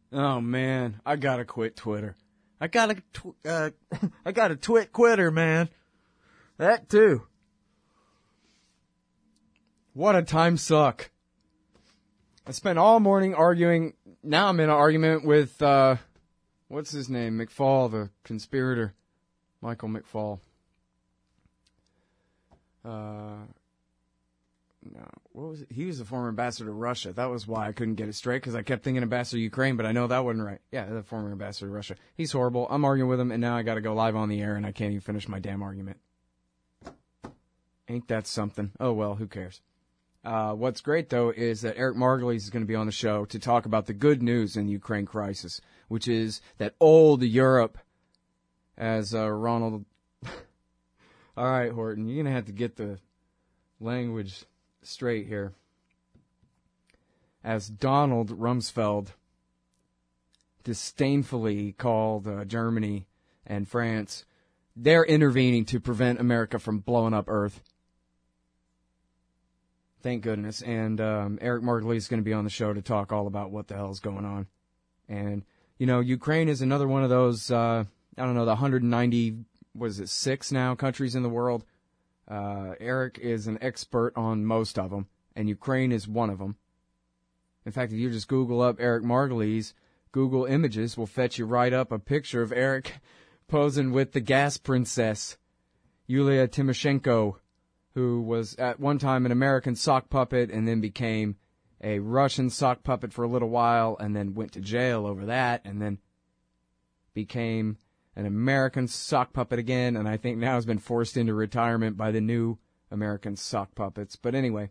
Oh man, I gotta quit Twitter. I gotta twit quitter, man. That too. What a time suck. I spent all morning arguing. Now I'm in an argument with, what's his name? McFaul, the conspirator. Michael McFaul. No, what was it? He was the former ambassador to Russia. That was why I couldn't get it straight, because I kept thinking ambassador to Ukraine, but I know that wasn't right. Yeah, the former ambassador to Russia. He's horrible. I'm arguing with him, and now I got to go live on the air, and I can't even finish my damn argument. Ain't that something? Oh, well, who cares? What's great, though, is that Eric Margolis is going to be on the show to talk about the good news in the Ukraine crisis, which is that old Europe, as Ronald... All right, Horton, you're going to have to get the language straight here. As Donald Rumsfeld disdainfully called Germany and France, they're intervening to prevent America from blowing up Earth. Thank goodness. And Eric Margolis is going to be on the show to talk all about what the hell is going on. And, you know, Ukraine is another one of those, I don't know, the 190, what is it, 6 now countries in the world. Eric is an expert on most of them, and Ukraine is one of them. In fact, if you just Google up Eric Margolis, Google Images will fetch you right up a picture of Eric posing with the gas princess, Yulia Tymoshenko, who was at one time an American sock puppet and then became a Russian sock puppet for a little while and then went to jail over that and then became an American sock puppet again, and I think now has been forced into retirement by the new American sock puppets. But anyway,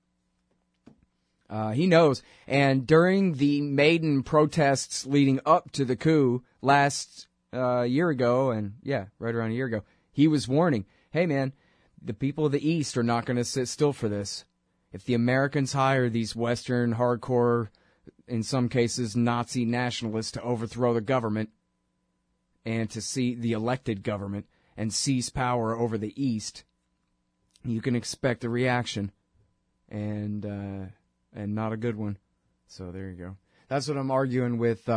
he knows. And during the Maidan protests leading up to the coup last year ago, and yeah, right around a year ago, he was warning, hey man, the people of the East are not going to sit still for this. If the Americans hire these Western hardcore, in some cases Nazi nationalists to overthrow the government, and to see the elected government and seize power over the East, you can expect a reaction, and not a good one. So there you go. That's what I'm arguing with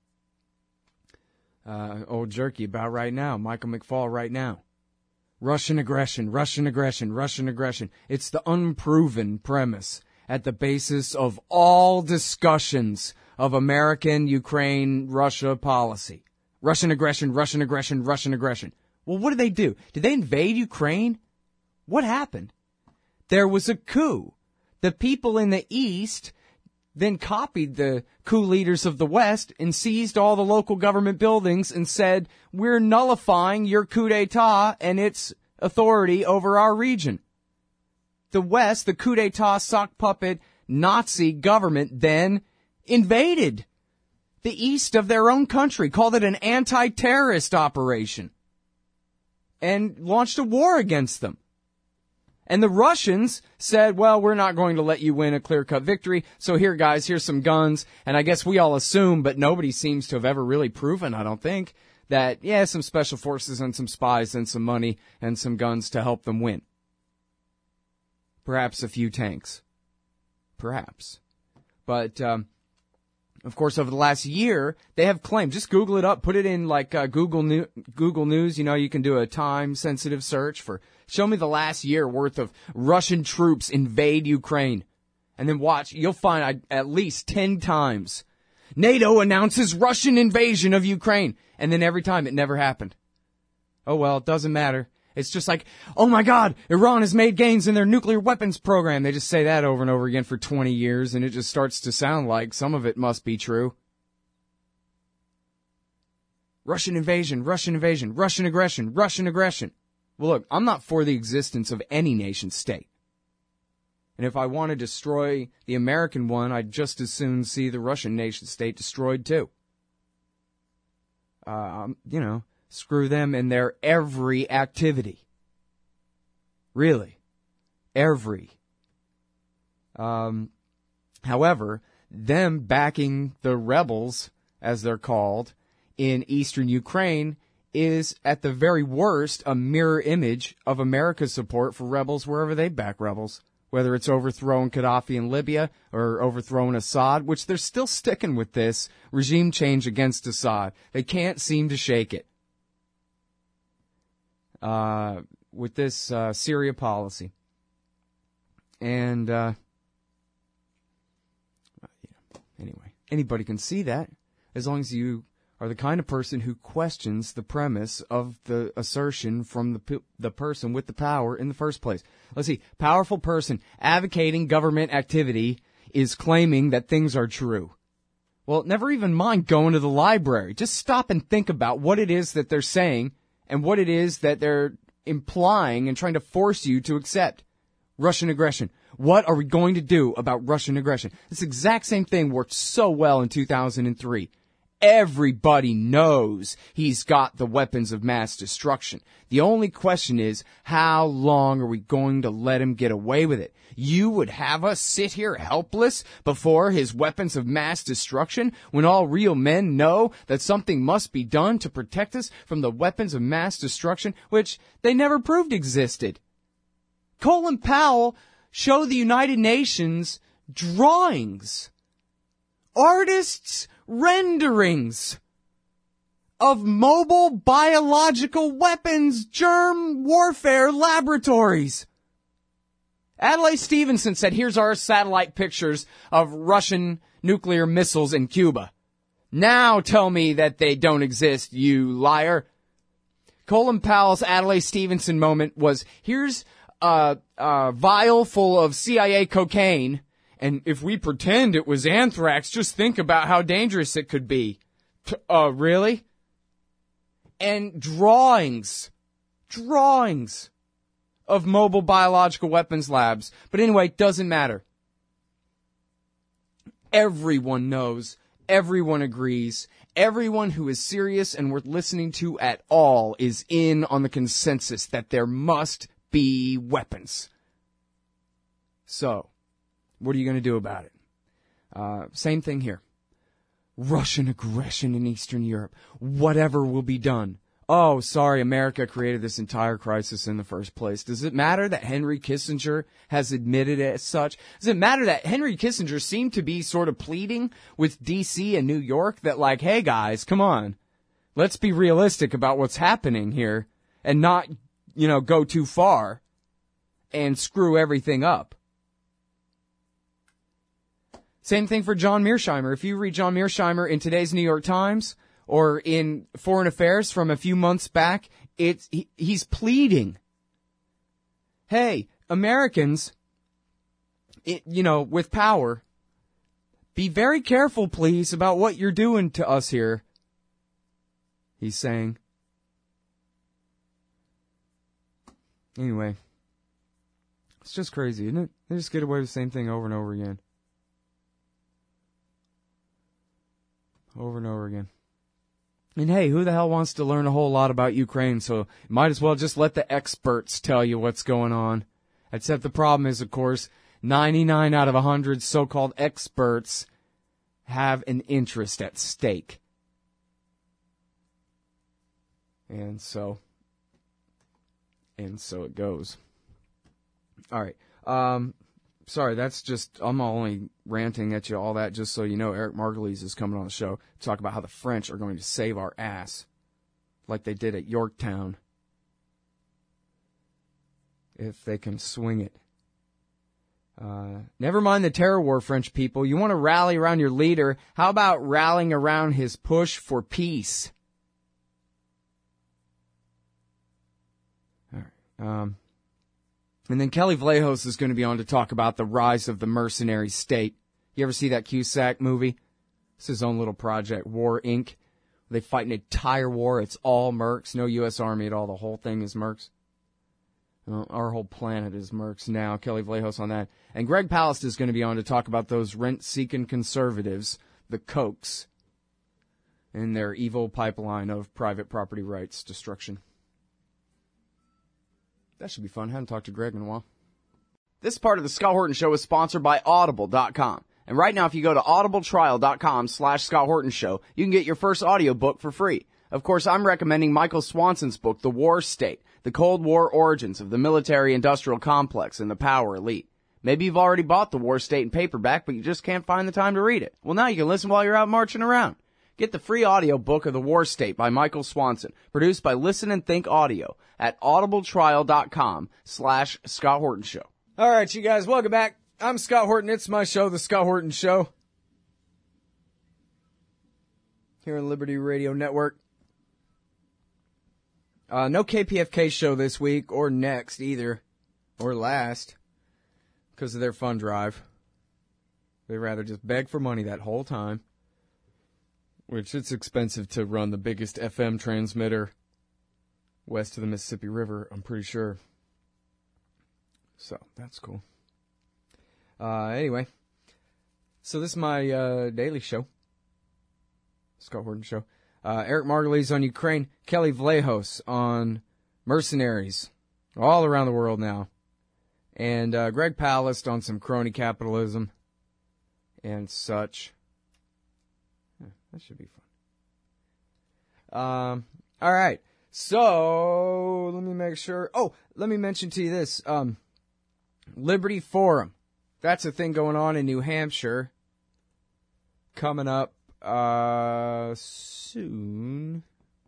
old Jerky about right now, Michael McFaul right now. Russian aggression, Russian aggression, Russian aggression. It's the unproven premise at the basis of all discussions of American, Ukraine, Russia policy. Russian aggression, Russian aggression, Russian aggression. Well, what did they do? Did they invade Ukraine? What happened? There was a coup. The people in the East then copied the coup leaders of the West and seized all the local government buildings and said, we're nullifying your coup d'etat and its authority over our region. The West, the coup d'etat sock puppet Nazi government, then invaded the East of their own country, called it an anti-terrorist operation, and launched a war against them. And the Russians said, well, we're not going to let you win a clear-cut victory, so here, guys, here's some guns. And I guess we all assume, but nobody seems to have ever really proven, I don't think, that, yeah, some special forces and some spies and some money and some guns to help them win. Perhaps a few tanks. Perhaps. But, of course, over the last year, they have claimed, just Google it up, put it in like Google News, you know, you can do a time-sensitive search for, show me the last year worth of Russian troops invade Ukraine. And then watch, you'll find at least 10 times, NATO announces Russian invasion of Ukraine. And then every time it never happened. Oh well, it doesn't matter. It's just like, oh my God, Iran has made gains in their nuclear weapons program. They just say that over and over again for 20 years, and it just starts to sound like some of it must be true. Russian invasion, Russian invasion, Russian aggression, Russian aggression. Well, look, I'm not for the existence of any nation state. And if I want to destroy the American one, I'd just as soon see the Russian nation state destroyed too. You know, screw them and their every activity. Really. Every. However, them backing the rebels, as they're called, in eastern Ukraine is, at the very worst, a mirror image of America's support for rebels wherever they back rebels, whether it's overthrowing Gaddafi in Libya or overthrowing Assad, which they're still sticking with this regime change against Assad. They can't seem to shake it. With this Syria policy. And, anyway, anybody can see that as long as you are the kind of person who questions the premise of the assertion from the person with the power in the first place. Let's see. Powerful person advocating government activity is claiming that things are true. Well, never even mind going to the library. Just stop and think about what it is that they're saying and what it is that they're implying and trying to force you to accept. Russian aggression. What are we going to do about Russian aggression? This exact same thing worked so well in 2003. Everybody knows he's got the weapons of mass destruction. The only question is, how long are we going to let him get away with it? You would have us sit here helpless before his weapons of mass destruction when all real men know that something must be done to protect us from the weapons of mass destruction, which they never proved existed. Colin Powell showed the United Nations drawings, artists' renderings of mobile biological weapons germ warfare laboratories. Adlai Stevenson said, here's our satellite pictures of Russian nuclear missiles in Cuba. Now tell me that they don't exist, you liar. Colin Powell's Adlai Stevenson moment was, here's a vial full of CIA cocaine, and if we pretend it was anthrax, just think about how dangerous it could be. Really? And drawings of mobile biological weapons labs. But anyway, it doesn't matter. Everyone knows, everyone agrees, everyone who is serious and worth listening to at all is in on the consensus that there must be weapons. So, what are you going to do about it? Same thing here. Russian aggression in Eastern Europe. Whatever will be done. Oh, sorry, America created this entire crisis in the first place. Does it matter that Henry Kissinger has admitted it as such? Does it matter that Henry Kissinger seemed to be sort of pleading with D.C. and New York that, like, hey guys, come on. Let's be realistic about what's happening here and not, go too far and screw everything up. Same thing for John Mearsheimer. If you read John Mearsheimer in today's New York Times or in Foreign Affairs from a few months back, he's pleading. Hey, Americans, with power, be very careful, please, about what you're doing to us here. He's saying. Anyway, it's just crazy, isn't it? They just get away with the same thing over and over again. Over and over again. And hey, who the hell wants to learn a whole lot about Ukraine? So might as well just let the experts tell you what's going on. Except the problem is, of course, 99 out of 100 so-called experts have an interest at stake. And so it goes. All right. Sorry, I'm only ranting at you all that just so you know Eric Margulies is coming on the show to talk about how the French are going to save our ass like they did at Yorktown if they can swing it. Never mind the terror war, French people. You want to rally around your leader. How about rallying around his push for peace? All right. And then Kelly Vlahos is going to be on to talk about the rise of the mercenary state. You ever see that Cusack movie? It's his own little project, War Inc. They fight an entire war. It's all mercs. No U.S. Army at all. The whole thing is mercs. Well, our whole planet is mercs now. Kelly Vlahos on that. And Greg Palast is going to be on to talk about those rent-seeking conservatives, the Kochs, and their evil pipeline of private property rights destruction. That should be fun. I haven't talked to Greg in a while. This part of the Scott Horton Show is sponsored by Audible.com. And right now, if you go to audibletrial.com/Scott Horton Show, you can get your first audiobook for free. Of course, I'm recommending Michael Swanson's book, The War State, The Cold War Origins of the Military-Industrial Complex and the Power Elite. Maybe you've already bought The War State in paperback, but you just can't find the time to read it. Well, now you can listen while you're out marching around. Get the free audiobook of The War State by Michael Swanson, produced by Listen and Think Audio at audibletrial.com/Scott Horton Show. All right, you guys, welcome back. I'm Scott Horton. It's my show, The Scott Horton Show, here on Liberty Radio Network. No KPFK show this week or next either, or last, because of their fund drive. They'd rather just beg for money that whole time, which it's expensive to run the biggest FM transmitter west of the Mississippi River, I'm pretty sure. So, that's cool. Anyway, so this is my daily show, Scott Horton Show. Eric Margulies on Ukraine, Kelly Vlahos on mercenaries all around the world now, and Greg Palast on some crony capitalism and such. That should be fun. All right, so let me make sure. Oh, let me mention to you this. Liberty Forum. That's a thing going on in New Hampshire. Coming up soon.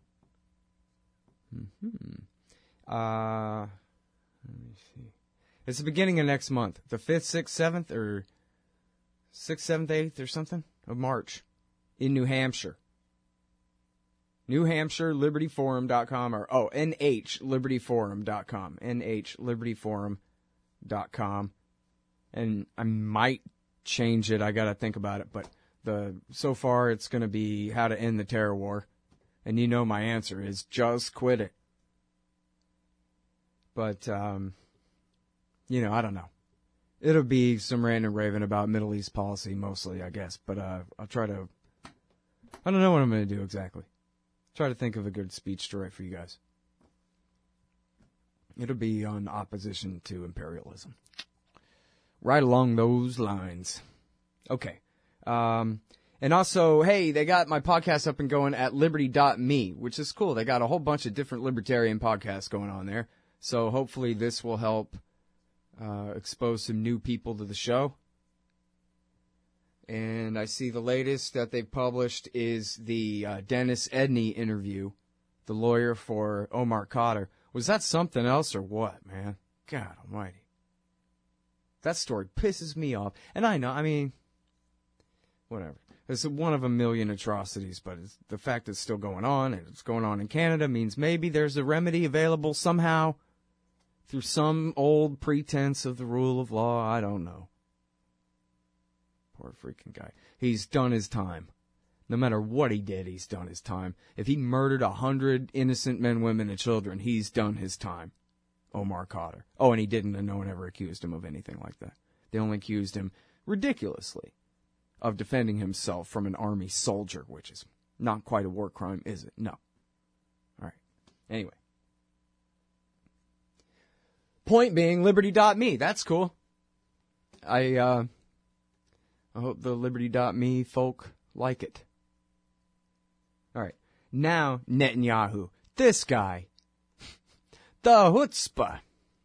Let me see. It's the beginning of next month. The 5th, 6th, 7th, or 6th, 7th, 8th, or something of March in New Hampshire. New Hampshire LibertyForum.com or, NHLibertyForum.com. NHLibertyForum.com. And I might change it. I got to think about it, but so far it's going to be how to end the terror war. And you know my answer is just quit it. But, I don't know. It'll be some rant and raving about Middle East policy mostly, I guess. But I'll try to... I don't know what I'm going to do exactly. Try to think of a good speech to write for you guys. It'll be on opposition to imperialism. Right along those lines. Okay. And also, hey, they got my podcast up and going at liberty.me, which is cool. They got a whole bunch of different libertarian podcasts going on there. So hopefully this will help expose some new people to the show. And I see the latest that they've published is the Dennis Edney interview, the lawyer for Omar Khadr. Was that something else or what, man? God almighty. That story pisses me off. And I know, whatever. It's one of a million atrocities, but the fact it's still going on, and it's going on in Canada, means maybe there's a remedy available somehow through some old pretense of the rule of law. I don't know. Poor freaking guy. He's done his time. No matter what he did, he's done his time. If he murdered 100 innocent men, women, and children, he's done his time. Omar Khadr. Oh, and he didn't, and no one ever accused him of anything like that. They only accused him, ridiculously, of defending himself from an army soldier, which is not quite a war crime, is it? No. All right. Anyway. Point being, liberty.me. That's cool. I hope the liberty.me folk like it. All right. Now, Netanyahu. This guy. The chutzpah.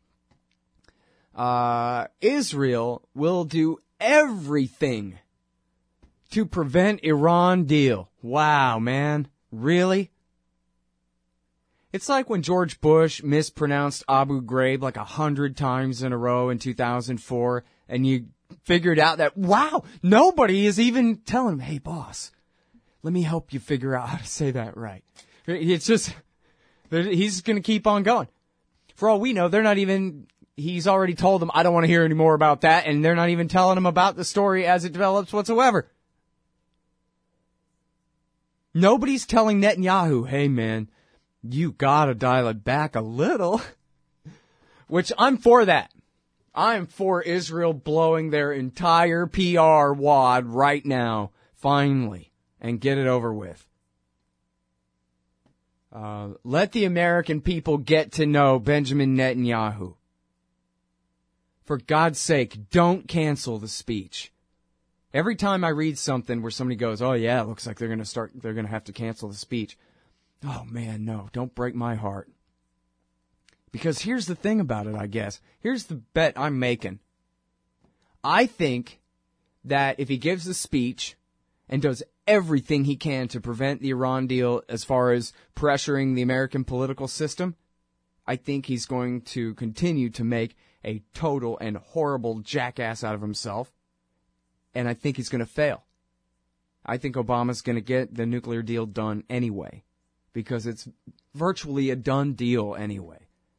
Israel will do everything to prevent Iran deal. Wow, man. Really? It's like when George Bush mispronounced Abu Ghraib like 100 times in a row in 2004, and you figured out that, wow, nobody is even telling him, hey, boss, let me help you figure out how to say that right. It's just, he's going to keep on going. For all we know, they're not even, he's already told them, I don't want to hear any more about that, and they're not even telling him about the story as it develops whatsoever. Nobody's telling Netanyahu, hey, man, you gotta dial it back a little. Which, I'm for that. I'm for Israel blowing their entire PR wad right now, finally, and get it over with. Let the American people get to know Benjamin Netanyahu. For God's sake, don't cancel the speech. Every time I read something where somebody goes, oh yeah, it looks like they're going to have to cancel the speech. Oh man, no, don't break my heart. Because here's the thing about it, I guess. Here's the bet I'm making. I think that if he gives the speech and does everything he can to prevent the Iran deal as far as pressuring the American political system, I think he's going to continue to make a total and horrible jackass out of himself, and I think he's going to fail. I think Obama's going to get the nuclear deal done anyway, because it's virtually a done deal anyway.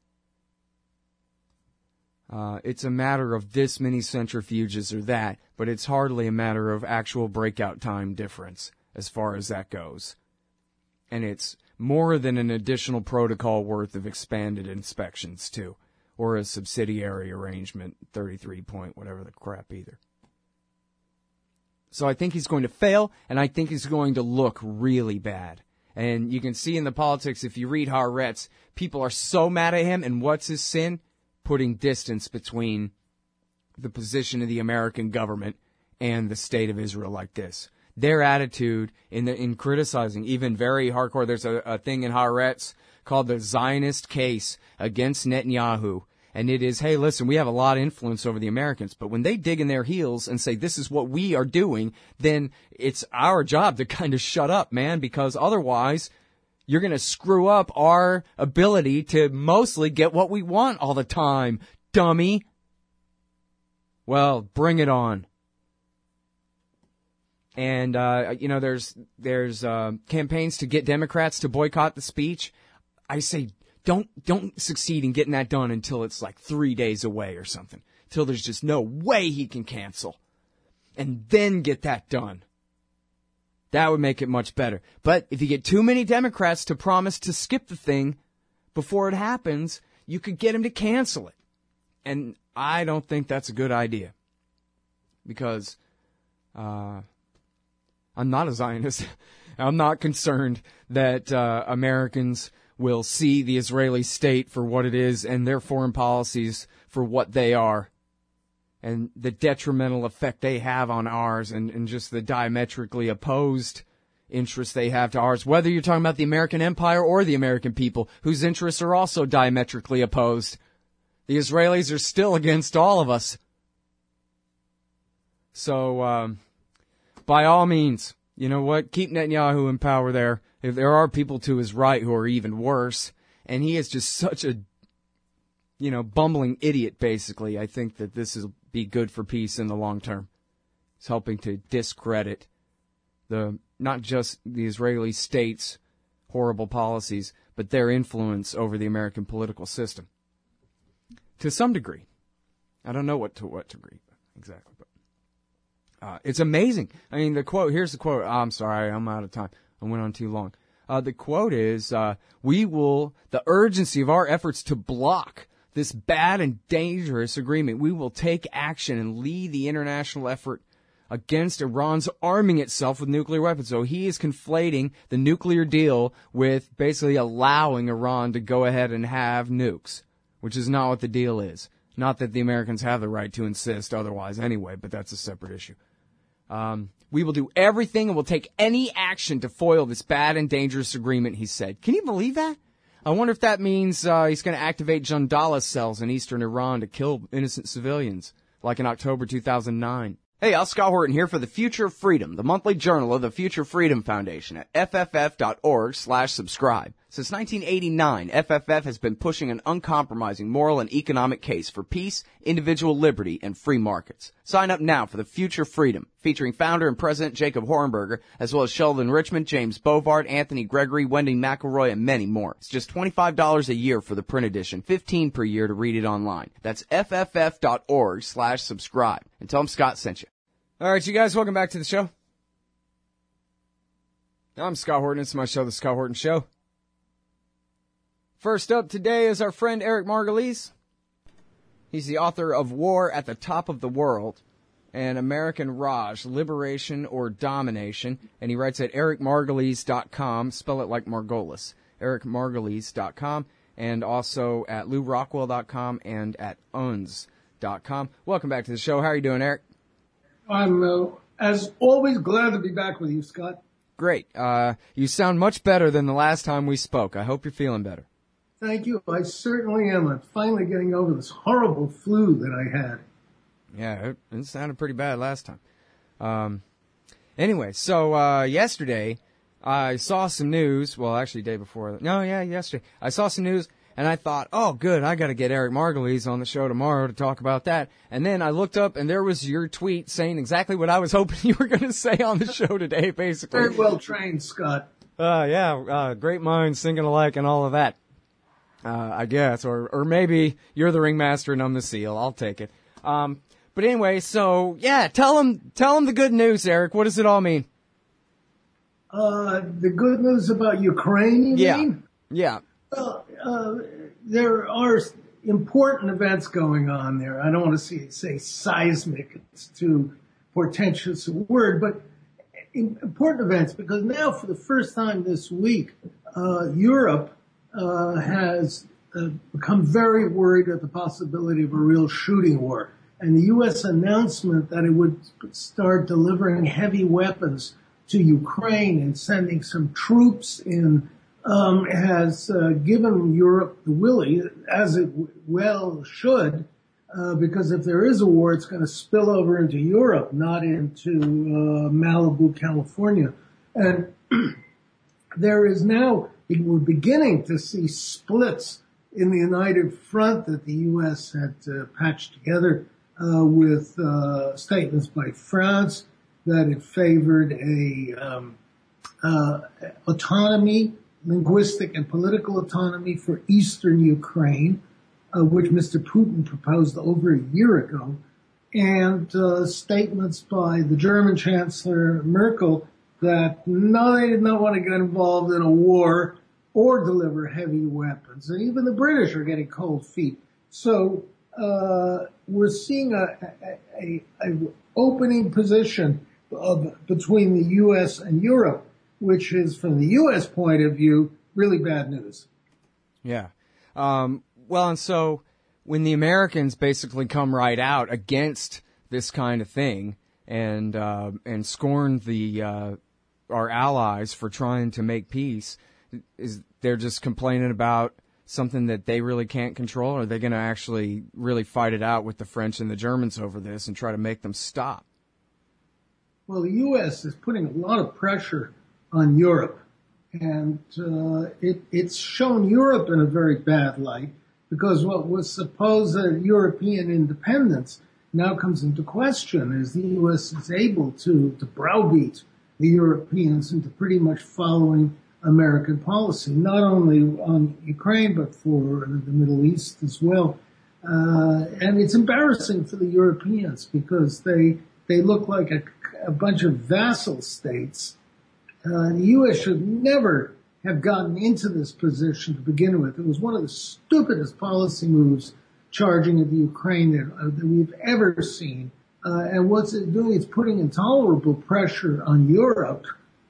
It's a matter of this many centrifuges or that, but it's hardly a matter of actual breakout time difference as far as that goes. And it's more than an additional protocol worth of expanded inspections, too, or a subsidiary arrangement, 33 point, whatever the crap either. So I think he's going to fail, and I think he's going to look really bad. And you can see in the politics, if you read Haaretz, people are so mad at him, and what's his sin? Putting distance between the position of the American government and the state of Israel like this. Their attitude in criticizing, even very hardcore, there's a thing in Haaretz called the Zionist case against Netanyahu. And it is, hey, listen, we have a lot of influence over the Americans, but when they dig in their heels and say this is what we are doing, then it's our job to kind of shut up, man, because otherwise you're going to screw up our ability to mostly get what we want all the time, dummy. Well, bring it on. And, there's campaigns to get Democrats to boycott the speech. I say, don't succeed in getting that done until it's like 3 days away or something. Till there's just no way he can cancel. And then get that done. That would make it much better. But if you get too many Democrats to promise to skip the thing before it happens, you could get him to cancel it. And I don't think that's a good idea. Because I'm not a Zionist. I'm not concerned that Americans will see the Israeli state for what it is and their foreign policies for what they are. And the detrimental effect they have on ours and just the diametrically opposed interests they have to ours, whether you're talking about the American empire or the American people, whose interests are also diametrically opposed. The Israelis are still against all of us. So, by all means, you know what? Keep Netanyahu in power there. If there are people to his right who are even worse, and he is just such a, bumbling idiot, basically, I think that this will be good for peace in the long term. It's helping to discredit not just the Israeli state's horrible policies, but their influence over the American political system. To some degree. I don't know to what degree exactly, but it's amazing. I mean, here's the quote. I'm sorry, I'm out of time. I went on too long. The quote is, the urgency of our efforts to block this bad and dangerous agreement. We will take action and lead the international effort against Iran's arming itself with nuclear weapons. So he is conflating the nuclear deal with basically allowing Iran to go ahead and have nukes, which is not what the deal is. Not that the Americans have the right to insist otherwise anyway, but that's a separate issue. We will do everything and will take any action to foil this bad and dangerous agreement, he said. Can you believe that? I wonder if that means he's going to activate Jandala cells in eastern Iran to kill innocent civilians, like in October 2009. Hey, Al Scott Horton here for The Future of Freedom, the monthly journal of the Future Freedom Foundation at fff.org/subscribe. Since 1989, FFF has been pushing an uncompromising moral and economic case for peace, individual liberty, and free markets. Sign up now for The Future Freedom, featuring founder and president Jacob Hornberger, as well as Sheldon Richmond, James Bovard, Anthony Gregory, Wendy McElroy, and many more. It's just $25 a year for the print edition, $15 per year to read it online. That's fff.org/subscribe. And tell them Scott sent you. All right, you guys, welcome back to the show. I'm Scott Horton. It's my show, The Scott Horton Show. First up today is our friend Eric Margolyes. He's the author of War at the Top of the World and American Raj, Liberation or Domination. And he writes at ericmargolyes.com, spell it like Margolis, ericmargolyes.com, and also at lourockwell.com and at uns.com. Welcome back to the show. How are you doing, Eric? I'm, as always, glad to be back with you, Scott. Great. You sound much better than the last time we spoke. I hope you're feeling better. Thank you. I certainly am. I'm finally getting over this horrible flu that I had. Yeah, it sounded pretty bad last time. Anyway, so yesterday I saw some news. Well, actually, day before. No, yeah, yesterday I saw some news, and I thought, oh, good, I got to get Eric Margulies on the show tomorrow to talk about that. And then I looked up, and there was your tweet saying exactly what I was hoping you were going to say on the show today, basically. Very well trained, Scott. Great minds thinking alike and all of that. I guess, or maybe you're the ringmaster and I'm the seal. I'll take it. But anyway, so yeah, tell them the good news, Eric. What does it all mean? The good news about Ukraine, you mean? Yeah. There are important events going on there. I don't want to say seismic. It's too portentous a word, but important events, because now for the first time this week, Europe has become very worried at the possibility of a real shooting war. And the U.S. announcement that it would start delivering heavy weapons to Ukraine and sending some troops in has given Europe the willy, as it well should, because if there is a war, it's going to spill over into Europe, not into Malibu, California. And there is now, we're beginning to see splits in the united front that the U.S. had patched together with statements by France that it favored autonomy, linguistic and political autonomy for eastern Ukraine, which Mr. Putin proposed over a year ago, and statements by the German Chancellor Merkel that no, they did not want to get involved in a war or deliver heavy weapons. And even the British are getting cold feet. So we're seeing a opening position between the U.S. and Europe, which is, from the U.S. point of view, really bad news. Yeah. Well, and so when the Americans basically come right out against this kind of thing and scorn our allies for trying to make peace, they're just complaining about something that they really can't control? Or are they going to actually really fight it out with the French and the Germans over this and try to make them stop? Well, the U.S. is putting a lot of pressure on Europe, and it's shown Europe in a very bad light, because what was supposed European independence now comes into question as the U.S. is able to browbeat the Europeans into pretty much following American policy, not only on Ukraine, but for the Middle East as well. And it's embarrassing for the Europeans because they look like a bunch of vassal states. The U.S. should never have gotten into this position to begin with. It was one of the stupidest policy moves charging at the Ukraine that we've ever seen. And what's it doing? It's putting intolerable pressure on Europe,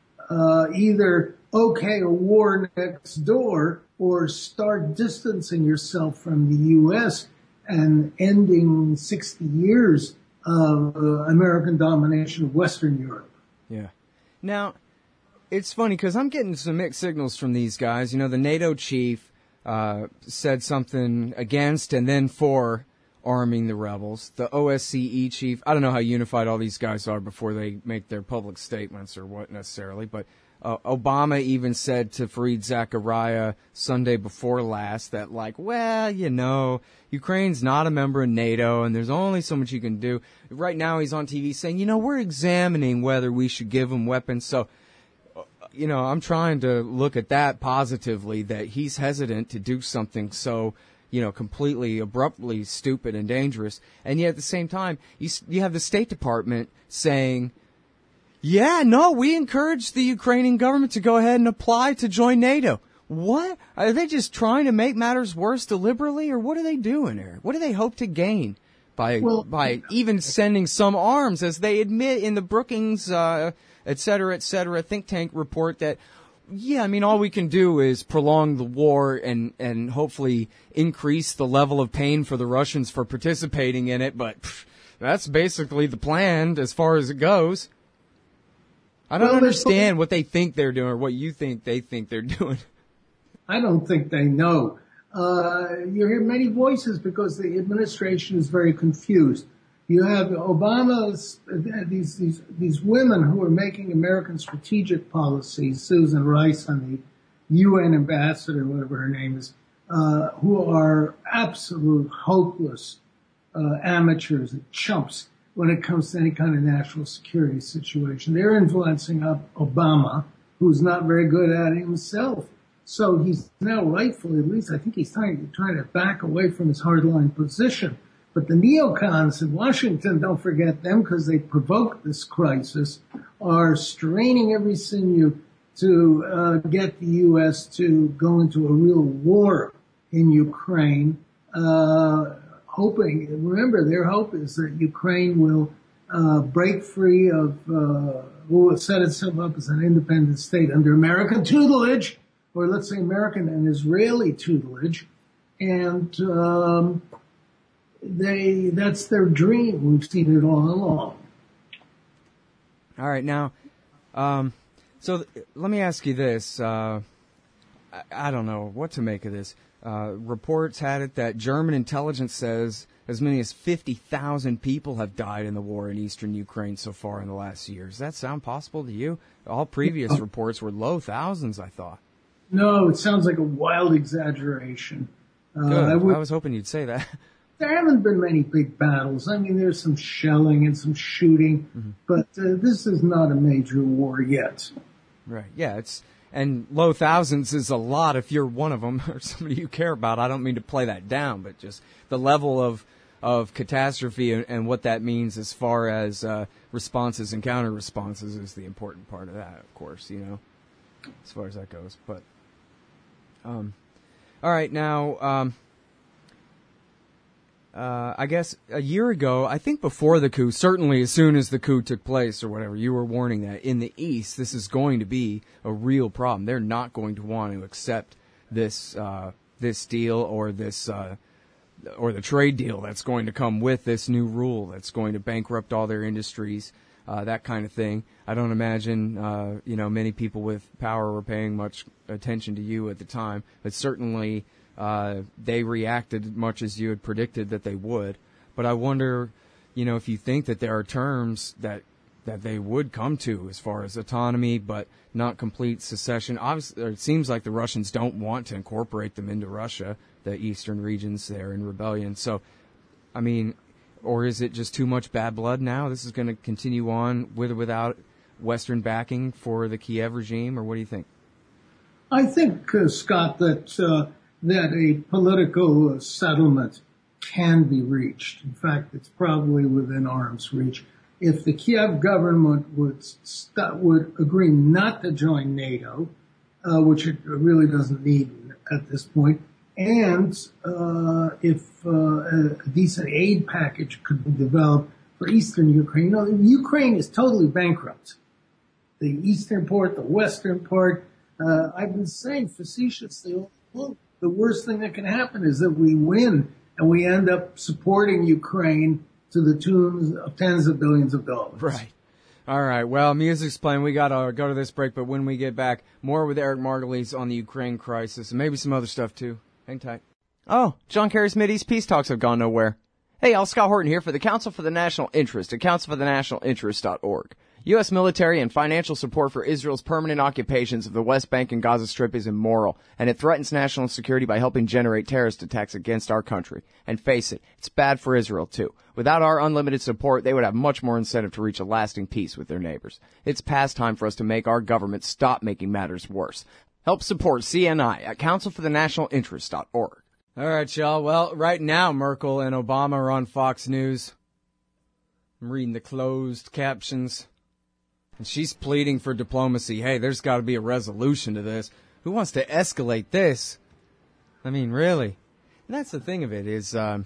either okay a war next door or start distancing yourself from the U.S. and ending 60 years of American domination of Western Europe. Yeah. Now, it's funny because I'm getting some mixed signals from these guys. You know, the NATO chief said something against and then for arming the rebels. The OSCE chief, I don't know how unified all these guys are before they make their public statements or what necessarily, but Obama even said to Fareed Zakaria Sunday before last that, like, well, you know, Ukraine's not a member of NATO and there's only so much you can do. Right now he's on TV saying, you know, we're examining whether we should give them weapons. So, you know, I'm trying to look at that positively, that he's hesitant to do something so, you know, completely, abruptly stupid and dangerous. And yet at the same time, you have the State Department saying, yeah, no, we encourage the Ukrainian government to go ahead and apply to join NATO. What? Are they just trying to make matters worse deliberately, or what are they doing here? What do they hope to gain by even sending some arms, as they admit in the Brookings, et cetera, think tank report that, yeah, I mean, all we can do is prolong the war and hopefully increase the level of pain for the Russians for participating in it, but that's basically the plan as far as it goes. I don't understand what they think they're doing or what you think they think they're doing. I don't think they know. You hear many voices because the administration is very confused. You have Obama's these women who are making American strategic policies. Susan Rice, on the UN ambassador, whatever her name is, who are absolute hopeless amateurs and chumps when it comes to any kind of national security situation. They're influencing Obama, who's not very good at it himself. So he's now rightfully, at least I think he's trying to back away from his hardline position. But the neocons in Washington, don't forget them because they provoked this crisis, are straining every sinew to get the U.S. to go into a real war in Ukraine, hoping, remember, their hope is that Ukraine will break free of, will set itself up as an independent state under American tutelage, or let's say American and Israeli tutelage, and that's their dream. We've seen it all along. All right, now, so let me ask you this. I don't know what to make of this. Reports had it that German intelligence says as many as 50,000 people have died in the war in eastern Ukraine so far in the last year. Does that sound possible to you? All previous reports were low thousands, I thought. No, it sounds like a wild exaggeration. Good. I was hoping you'd say that. There haven't been many big battles. I mean, there's some shelling and some shooting, but this is not a major war yet. Right. Yeah, and low thousands is a lot if you're one of them or somebody you care about. I don't mean to play that down, but just the level of catastrophe and what that means as far as responses and counter responses is the important part of that, of course, as far as that goes. But all right, now I guess a year ago, I think before the coup, certainly as soon as the coup took place or whatever, you were warning that in the East, this is going to be a real problem. They're not going to want to accept this deal or this or the trade deal that's going to come with this new rule that's going to bankrupt all their industries, that kind of thing. I don't imagine many people with power were paying much attention to you at the time, but certainly they reacted much as you had predicted that they would. But I wonder, if you think that there are terms that they would come to as far as autonomy, but not complete secession. Obviously, it seems like the Russians don't want to incorporate them into Russia, the eastern regions there in rebellion. So, I mean, or is it just too much bad blood now? This is going to continue on with or without Western backing for the Kiev regime, or what do you think? I think, Scott, that a political settlement can be reached. In fact, it's probably within arm's reach. If the Kiev government would agree not to join NATO, which it really doesn't need at this point, and if a decent aid package could be developed for eastern Ukraine. Ukraine is totally bankrupt. The eastern part, the western part. I've been saying facetiously, look, the worst thing that can happen is that we win and we end up supporting Ukraine to the tune of tens of billions of dollars. Right. All right. Well, music's playing. We got to go to this break, but when we get back, more with Eric Margolis on the Ukraine crisis and maybe some other stuff, too. Hang tight. Oh, John Kerry's Mideast peace talks have gone nowhere. Hey, y'all, Scott Horton here for the Council for the National Interest at councilforthenationalinterest.org. U.S. military and financial support for Israel's permanent occupations of the West Bank and Gaza Strip is immoral, and it threatens national security by helping generate terrorist attacks against our country. And face it, it's bad for Israel, too. Without our unlimited support, they would have much more incentive to reach a lasting peace with their neighbors. It's past time for us to make our government stop making matters worse. Help support CNI at councilforthenationalinterest.org. All right, y'all. Well, right now, Merkel and Obama are on Fox News. I'm reading the closed captions. And she's pleading for diplomacy. Hey, there's got to be a resolution to this. Who wants to escalate this? I mean, really? And that's the thing of it is, I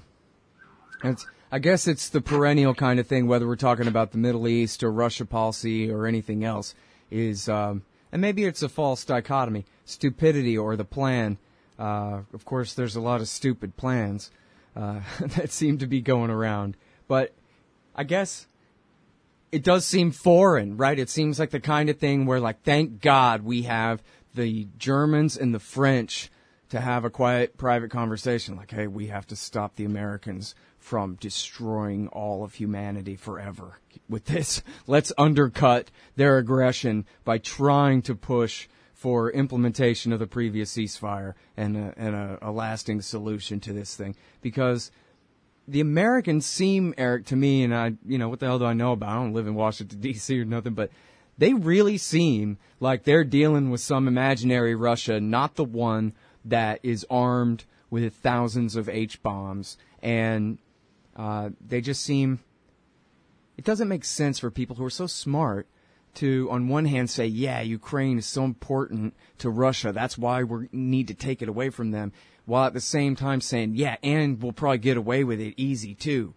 guess it's the perennial kind of thing, whether we're talking about the Middle East or Russia policy or anything else, is, and maybe it's a false dichotomy, stupidity or the plan. Of course, there's a lot of stupid plans that seem to be going around. But I guess it does seem foreign, right? It seems like the kind of thing where, like, thank God we have the Germans and the French to have a quiet, private conversation. Like, hey, we have to stop the Americans from destroying all of humanity forever with this. Let's undercut their aggression by trying to push for implementation of the previous ceasefire and a lasting solution to this thing. Because the Americans seem, Eric, to me, and what the hell do I know about? I don't live in Washington, D.C. or nothing, but they really seem like they're dealing with some imaginary Russia, not the one that is armed with thousands of H-bombs. And they just seem, it doesn't make sense for people who are so smart to, on one hand, say, yeah, Ukraine is so important to Russia, that's why we need to take it away from them, while at the same time saying, yeah, and we'll probably get away with it easy too,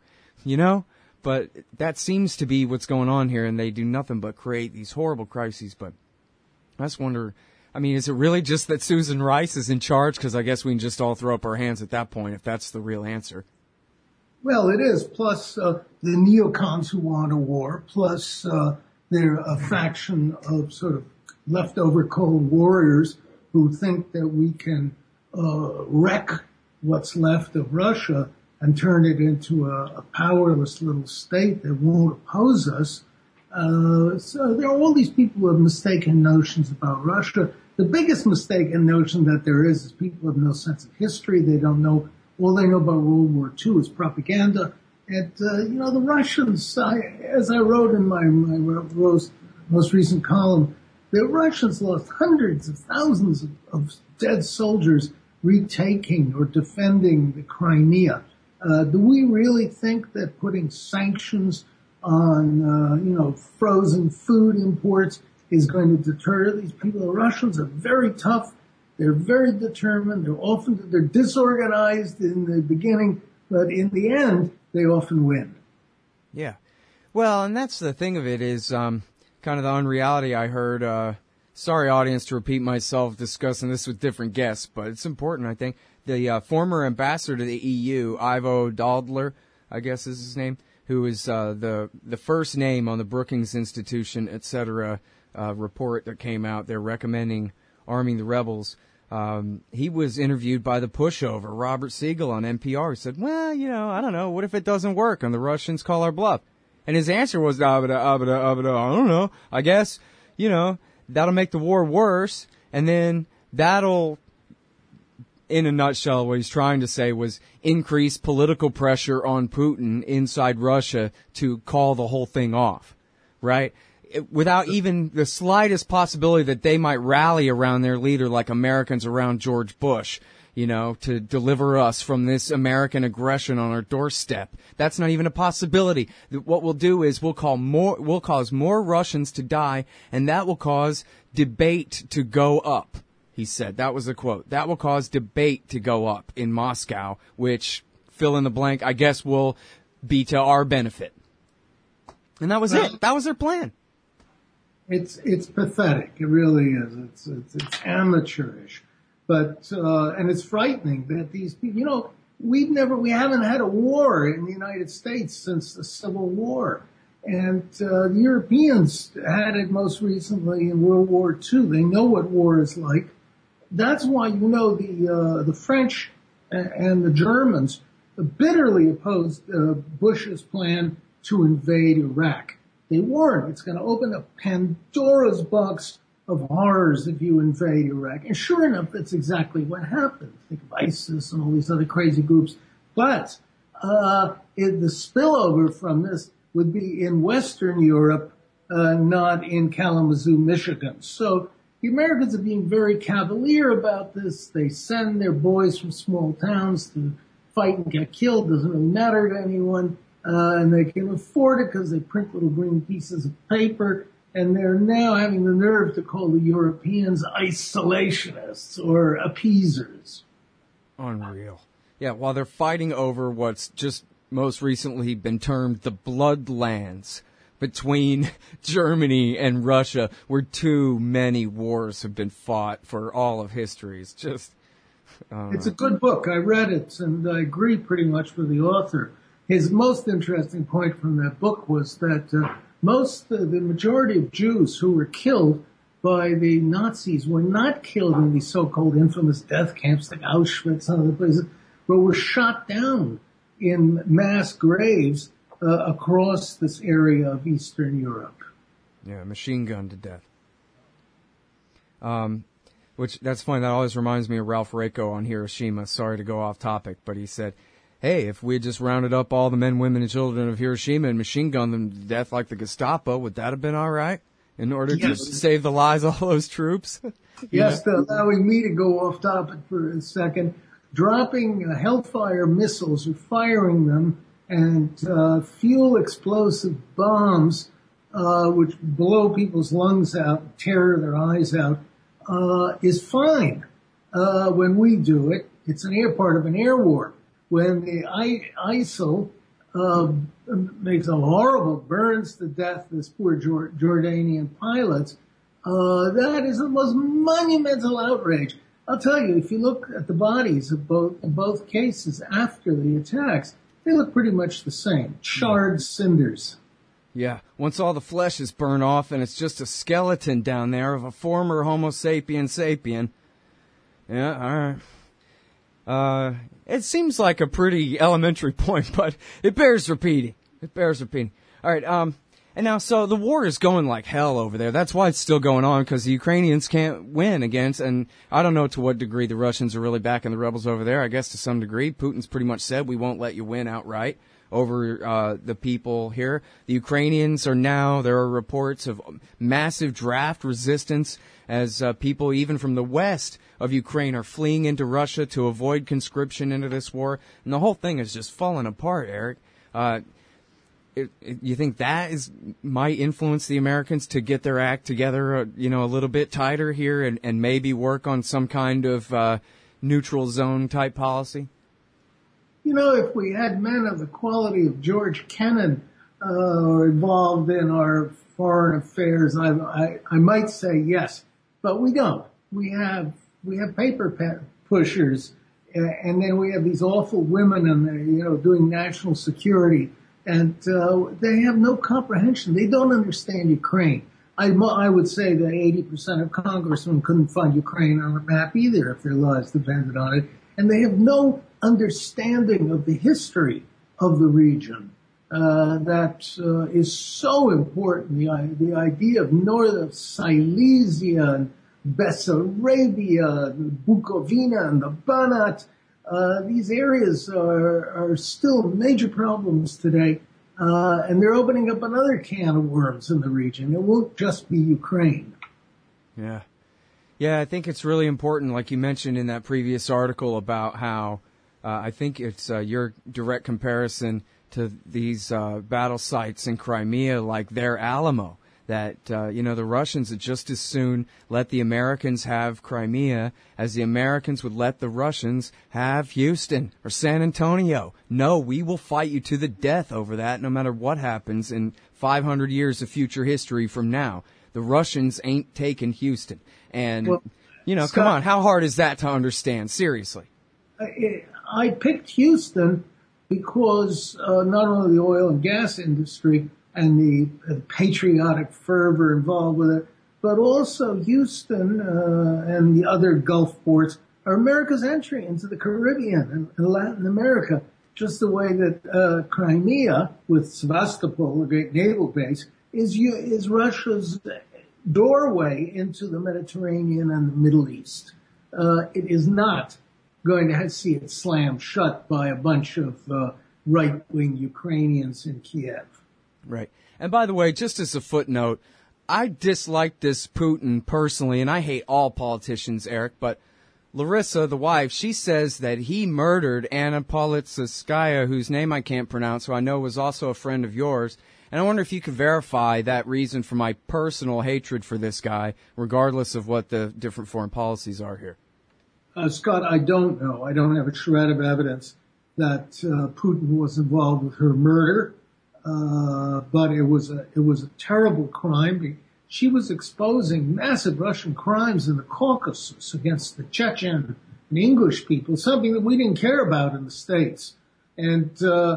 But that seems to be what's going on here, and they do nothing but create these horrible crises. But I just wonder, is it really just that Susan Rice is in charge? Because I guess we can just all throw up our hands at that point if that's the real answer. Well, it is. Plus the neocons who want a war, plus they're a faction of sort of leftover Cold Warriors who think that we can wreck what's left of Russia and turn it into a powerless little state that won't oppose us. So there are all these people who have mistaken notions about Russia. The biggest mistaken notion that there is people have no sense of history. They don't know, all they know about World War II is propaganda. And, the Russians, as I wrote in my most recent column, the Russians lost hundreds of thousands of dead soldiers retaking or defending the Crimea. Do we really think that putting sanctions on, frozen food imports is going to deter these people? The Russians are very tough. They're very determined. They're disorganized in the beginning, but in the end, they often win. Yeah. Well, and that's the thing of it is, kind of the unreality I heard, sorry audience to repeat myself discussing this with different guests, but it's important, I think. The former ambassador to the EU, Ivo Dodler, I guess is his name, who is the first name on the Brookings Institution, etc. Report that came out. They're recommending arming the rebels. He was interviewed by the pushover, Robert Siegel, on NPR. He said, well, I don't know. What if it doesn't work and the Russians call our bluff? And his answer was, I don't know. I guess, that'll make the war worse. And then that'll, in a nutshell, what he's trying to say was increase political pressure on Putin inside Russia to call the whole thing off, right? Without even the slightest possibility that they might rally around their leader like Americans around George Bush, to deliver us from this American aggression on our doorstep. That's not even a possibility. What we'll do is we'll cause more Russians to die, and that will cause debate to go up. He said, that was a quote, that will cause debate to go up in Moscow, which, fill in the blank, I guess will be to our benefit. And that was it. That was their plan. It's pathetic. It really is. It's amateurish. But, and it's frightening that these people, we haven't had a war in the United States since the Civil War. And, the Europeans had it most recently in World War II. They know what war is like. That's why, the French and the Germans bitterly opposed Bush's plan to invade Iraq. They warned it's going to open a Pandora's box of horrors if you invade Iraq. And sure enough, that's exactly what happened. Think of ISIS and all these other crazy groups. But the spillover from this would be in Western Europe, not in Kalamazoo, Michigan. So the Americans are being very cavalier about this. They send their boys from small towns to fight and get killed. Doesn't really matter to anyone. And they can afford it because they print little green pieces of paper. And they're now having the nerve to call the Europeans isolationists or appeasers. Unreal. Yeah, while they're fighting over what's just most recently been termed the bloodlands between Germany and Russia, where too many wars have been fought for all of history. It's just... It's a good book. I read it, and I agree pretty much with the author. His most interesting point from that book was that the majority of Jews who were killed by the Nazis were not killed in these so-called infamous death camps like Auschwitz and other places, but were shot down in mass graves across this area of Eastern Europe. Yeah, machine gunned to death. Which, that's funny, that always reminds me of Ralph Rako on Hiroshima. Sorry to go off topic, but he said, hey, if we had just rounded up all the men, women, and children of Hiroshima and machine gunned them to death like the Gestapo, would that have been all right? In order to save the lives of all those troops? Yes, allowing me to go off topic for a second. Dropping Hellfire missiles or firing them and fuel explosive bombs, which blow people's lungs out, tear their eyes out, is fine when we do it. It's part of an air war. When the ISIL makes a horrible burns to death this poor Jordanian pilots, that is the most monumental outrage. I'll tell you, if you look at the bodies of both cases after the attacks, they look pretty much the same. Charred cinders. Yeah, once all the flesh is burned off and it's just a skeleton down there of a former Homo sapien. Yeah, all right. It seems like a pretty elementary point, but it bears repeating. All right, and now, so the war is going like hell over there. That's why it's still going on, because the Ukrainians can't win against, and I don't know to what degree the Russians are really backing the rebels over there. I guess to some degree. Putin's pretty much said, we won't let you win outright over the people here. The Ukrainians are now, there are reports of massive draft resistance as people even from the west of Ukraine are fleeing into Russia to avoid conscription into this war. And the whole thing is just falling apart, Eric. You think that might influence the Americans to get their act together, a little bit tighter here and maybe work on some kind of neutral zone type policy? If we had men of the quality of George Kennan involved in our foreign affairs, I might say yes, but we don't. We have paper pushers, and then we have these awful women, and doing national security, and they have no comprehension. They don't understand Ukraine. I would say that 80% of congressmen couldn't find Ukraine on a map either if their lives depended on it, and they have no understanding of the history of the region that is so important. The idea of North of Silesia and Bessarabia, Bukovina, and the Banat. These areas are still major problems today, and they're opening up another can of worms in the region. It won't just be Ukraine. Yeah. Yeah, I think it's really important, like you mentioned in that previous article, about how I think it's your direct comparison to these battle sites in Crimea, like their Alamo. That, the Russians would just as soon let the Americans have Crimea as the Americans would let the Russians have Houston or San Antonio. No, we will fight you to the death over that no matter what happens in 500 years of future history from now. The Russians ain't taking Houston. And, Scott, come on, how hard is that to understand? Seriously. I picked Houston because not only the oil and gas industry and the patriotic fervor involved with it, but also Houston and the other Gulf ports are America's entry into the Caribbean and Latin America, just the way that Crimea, with Sevastopol, a great naval base, is Russia's doorway into the Mediterranean and the Middle East. It is not going to see it slammed shut by a bunch of right-wing Ukrainians in Kiev. Right. And by the way, just as a footnote, I dislike this Putin personally, and I hate all politicians, Eric, but Larissa, the wife, she says that he murdered Anna Politkovskaya, whose name I can't pronounce, who I know was also a friend of yours. And I wonder if you could verify that reason for my personal hatred for this guy, regardless of what the different foreign policies are here. Scott, I don't know. I don't have a shred of evidence that Putin was involved with her murder. But it was a terrible crime. She was exposing massive Russian crimes in the Caucasus against the Chechen and English people, something that we didn't care about in the States. And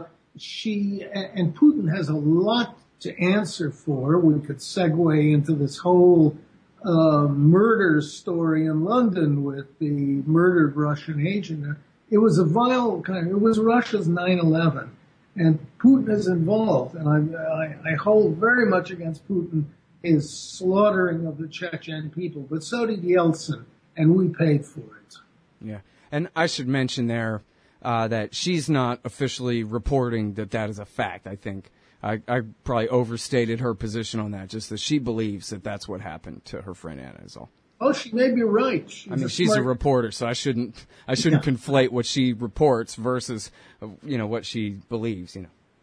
Putin has a lot to answer for. We could segue into this whole murder story in London with the murdered Russian agent. it was a vile kind. It was Russia's 9/11, and Putin is involved. And I hold very much against Putin his slaughtering of the Chechen people, but so did Yeltsin, and we paid for it. Yeah, and I should mention there that she's not officially reporting that is a fact. I think I probably overstated her position on that, just that she believes that that's what happened to her friend Anna is all. Oh, she may be right. She's a reporter, so I shouldn't conflate what she reports versus, what she believes,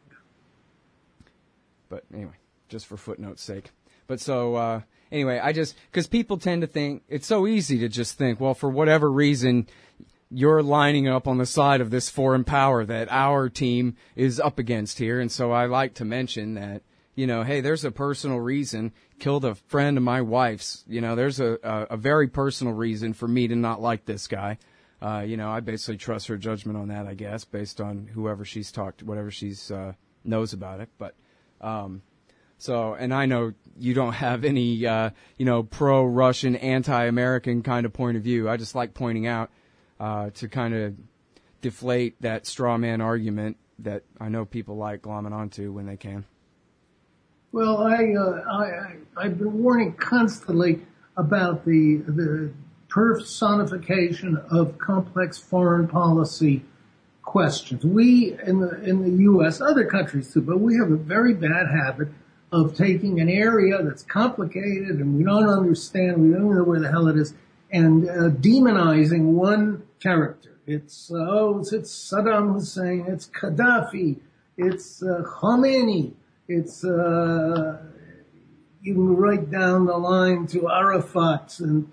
But anyway, just for footnote's sake. But so, anyway, because people tend to think, it's so easy to just think, well, for whatever reason, you're lining up on the side of this foreign power that our team is up against here. And so I like to mention that, hey, there's a personal reason. Killed a friend of my wife's. There's a very personal reason for me to not like this guy. I basically trust her judgment on that, I guess, based on whoever she's talked, whatever she's knows about it. But so, and I know you don't have any, pro-Russian, anti-American kind of point of view. I just like pointing out to kind of deflate that straw man argument that I know people like glomming onto when they can. Well, I've been warning constantly about the personification of complex foreign policy questions. We in the U.S., other countries too, but we have a very bad habit of taking an area that's complicated and we don't understand, we don't know where the hell it is, and demonizing one character. It's Saddam Hussein, it's Gaddafi, it's Khomeini. It's you can write down the line to Arafat and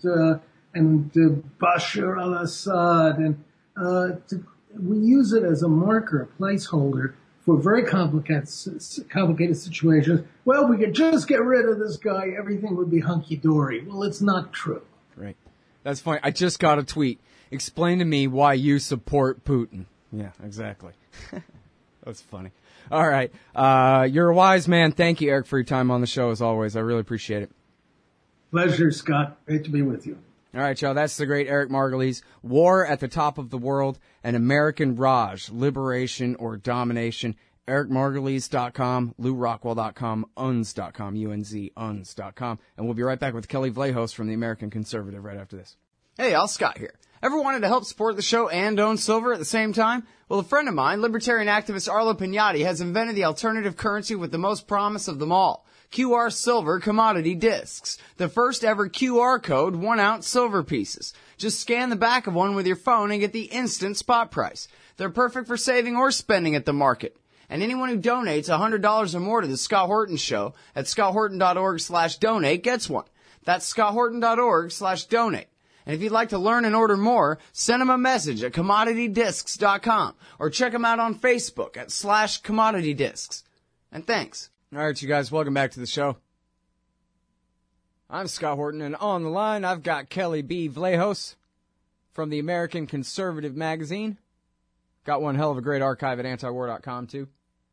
Bashar al-Assad, and we use it as a marker, a placeholder for very complicated situations. Well, we could just get rid of this guy, everything would be hunky-dory. Well, it's not true. Right. That's funny. I just got a tweet. Explain to me why you support Putin. Yeah, exactly. That's funny. All right. You're a wise man. Thank you, Eric, for your time on the show, as always. I really appreciate it. Pleasure, Scott. Great to be with you. All right, y'all. That's the great Eric Margolis. War at the Top of the World, an American Raj, Liberation or Domination. EricMargolis.com, LouRockwell.com, UNS.com, UNZ, UNS.com. And we'll be right back with Kelly Vlahos from the American Conservative right after this. Hey, y'all, Scott here. Ever wanted to help support the show and own silver at the same time? Well, a friend of mine, libertarian activist Arlo Pignati, has invented the alternative currency with the most promise of them all. QR Silver Commodity Discs. The first ever QR code 1-ounce silver pieces. Just scan the back of one with your phone and get the instant spot price. They're perfect for saving or spending at the market. And anyone who donates $100 or more to the Scott Horton Show at scotthorton.org/donate gets one. That's scotthorton.org/donate. And if you'd like to learn and order more, send them a message at commoditydiscs.com or check them out on Facebook at /commoditydiscs. And thanks. All right, you guys, welcome back to the show. I'm Scott Horton, and on the line, I've got Kelly B. Vlahos from the American Conservative magazine. Got one hell of a great archive at antiwar.com, too.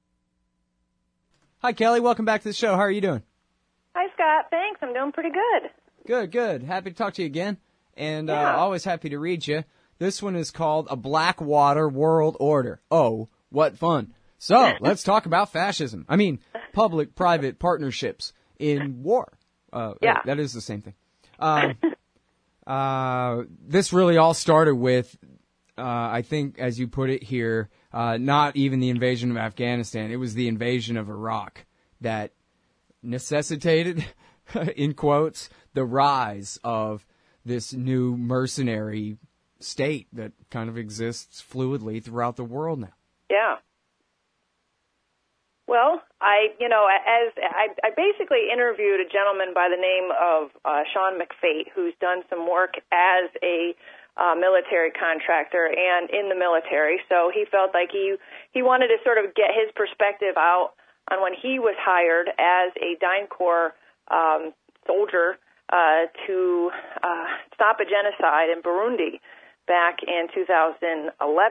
Hi, Kelly. Welcome back to the show. How are you doing? Hi, Scott. Thanks. I'm doing pretty good. Good. Happy to talk to you again. And always happy to read you. This one is called A Blackwater World Order. Oh, what fun. So, let's talk about fascism. I mean, public-private partnerships in war. Yeah. That is the same thing. This really all started with, I think, as you put it here, not even the invasion of Afghanistan. It was the invasion of Iraq that necessitated, in quotes, the rise of this new mercenary state that kind of exists fluidly throughout the world now. Yeah. Well, I basically interviewed a gentleman by the name of Sean McFate, who's done some work as a military contractor and in the military. So he felt like he wanted to sort of get his perspective out on when he was hired as a DynCorp soldier to stop a genocide in Burundi back in 2011.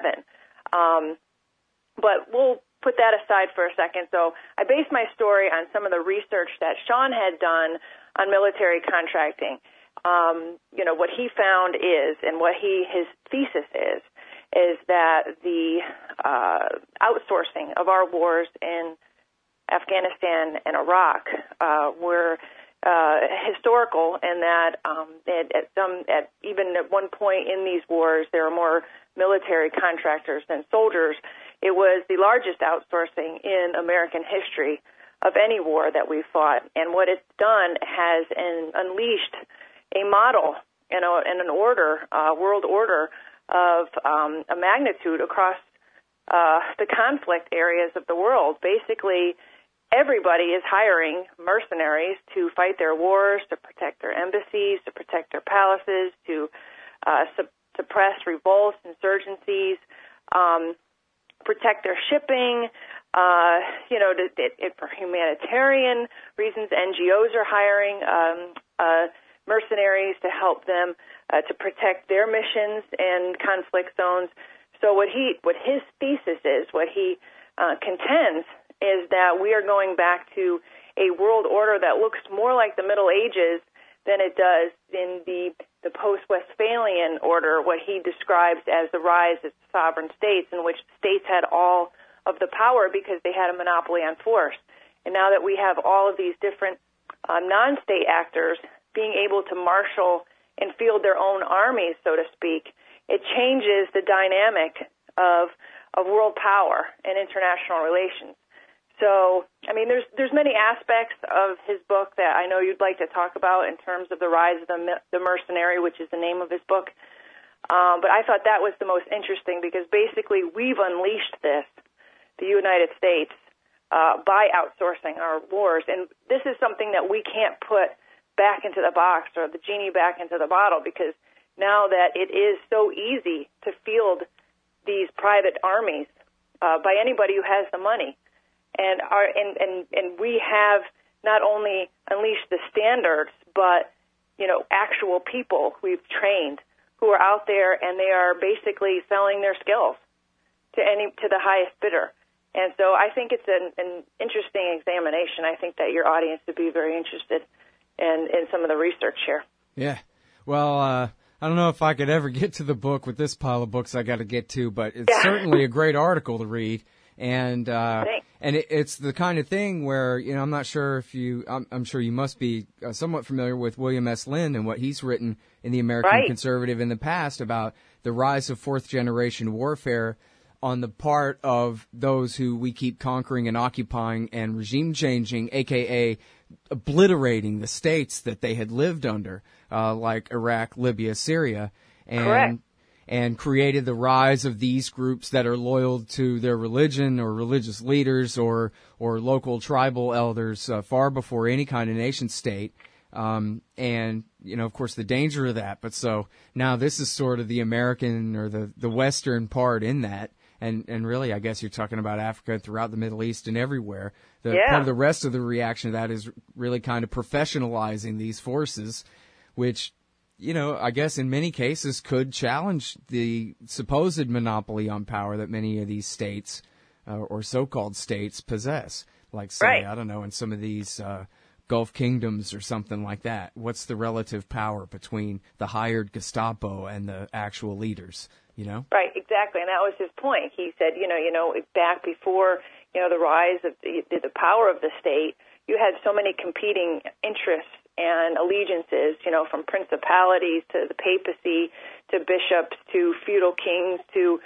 But we'll put that aside for a second. So I based my story on some of the research that Sean had done on military contracting. What he found is, and what his thesis is is that the outsourcing of our wars in Afghanistan and Iraq were historical, and that even at one point in these wars there were more military contractors than soldiers. It was the largest outsourcing in American history of any war that we fought, and what it's done has unleashed a model and an order, world order of a magnitude across the conflict areas of the world. Basically, everybody is hiring mercenaries to fight their wars, to protect their embassies, to protect their palaces, to suppress revolts, insurgencies, protect their shipping, for humanitarian reasons. NGOs are hiring mercenaries to help them to protect their missions in conflict zones. So what his thesis is, what he contends, is that we are going back to a world order that looks more like the Middle Ages than it does in the post-Westphalian order, what he describes as the rise of sovereign states, in which states had all of the power because they had a monopoly on force. And now that we have all of these different non-state actors being able to marshal and field their own armies, so to speak, it changes the dynamic of world power and international relations. So, I mean, there's many aspects of his book that I know you'd like to talk about in terms of the rise of the mercenary, which is the name of his book. But I thought that was the most interesting because basically we've unleashed this, the United States, by outsourcing our wars. And this is something that we can't put back into the box or the genie back into the bottle, because now that it is so easy to field these private armies by anybody who has the money. And we have not only unleashed the standards, but actual people we've trained who are out there, and they are basically selling their skills to the highest bidder. And so I think it's an interesting examination. I think that your audience would be very interested in some of the research here. Yeah. Well, I don't know if I could ever get to the book with this pile of books I got to get to, but it's certainly a great article to read. And it's the kind of thing where, I'm not sure if I'm sure you must be somewhat familiar with William S. Lind and what he's written in the American Conservative in the past about the rise of fourth generation warfare on the part of those who we keep conquering and occupying and regime changing, aka obliterating the states that they had lived under, like Iraq, Libya, Syria. And created the rise of these groups that are loyal to their religion or religious leaders or local tribal elders far before any kind of nation state. And, of course, the danger of that. But so now this is sort of the American or the Western part in that. And really, I guess you're talking about Africa throughout the Middle East and everywhere. Part of the rest of the reaction to that is really kind of professionalizing these forces, which I guess in many cases could challenge the supposed monopoly on power that many of these states or so-called states possess. Like, say, I don't know, in some of these Gulf kingdoms or something like that. What's the relative power between the hired Gestapo and the actual leaders, Right, exactly. And that was his point. He said, back before, the rise of the power of the state, you had so many competing interests and allegiances, from principalities to the papacy, to bishops, to feudal kings, to,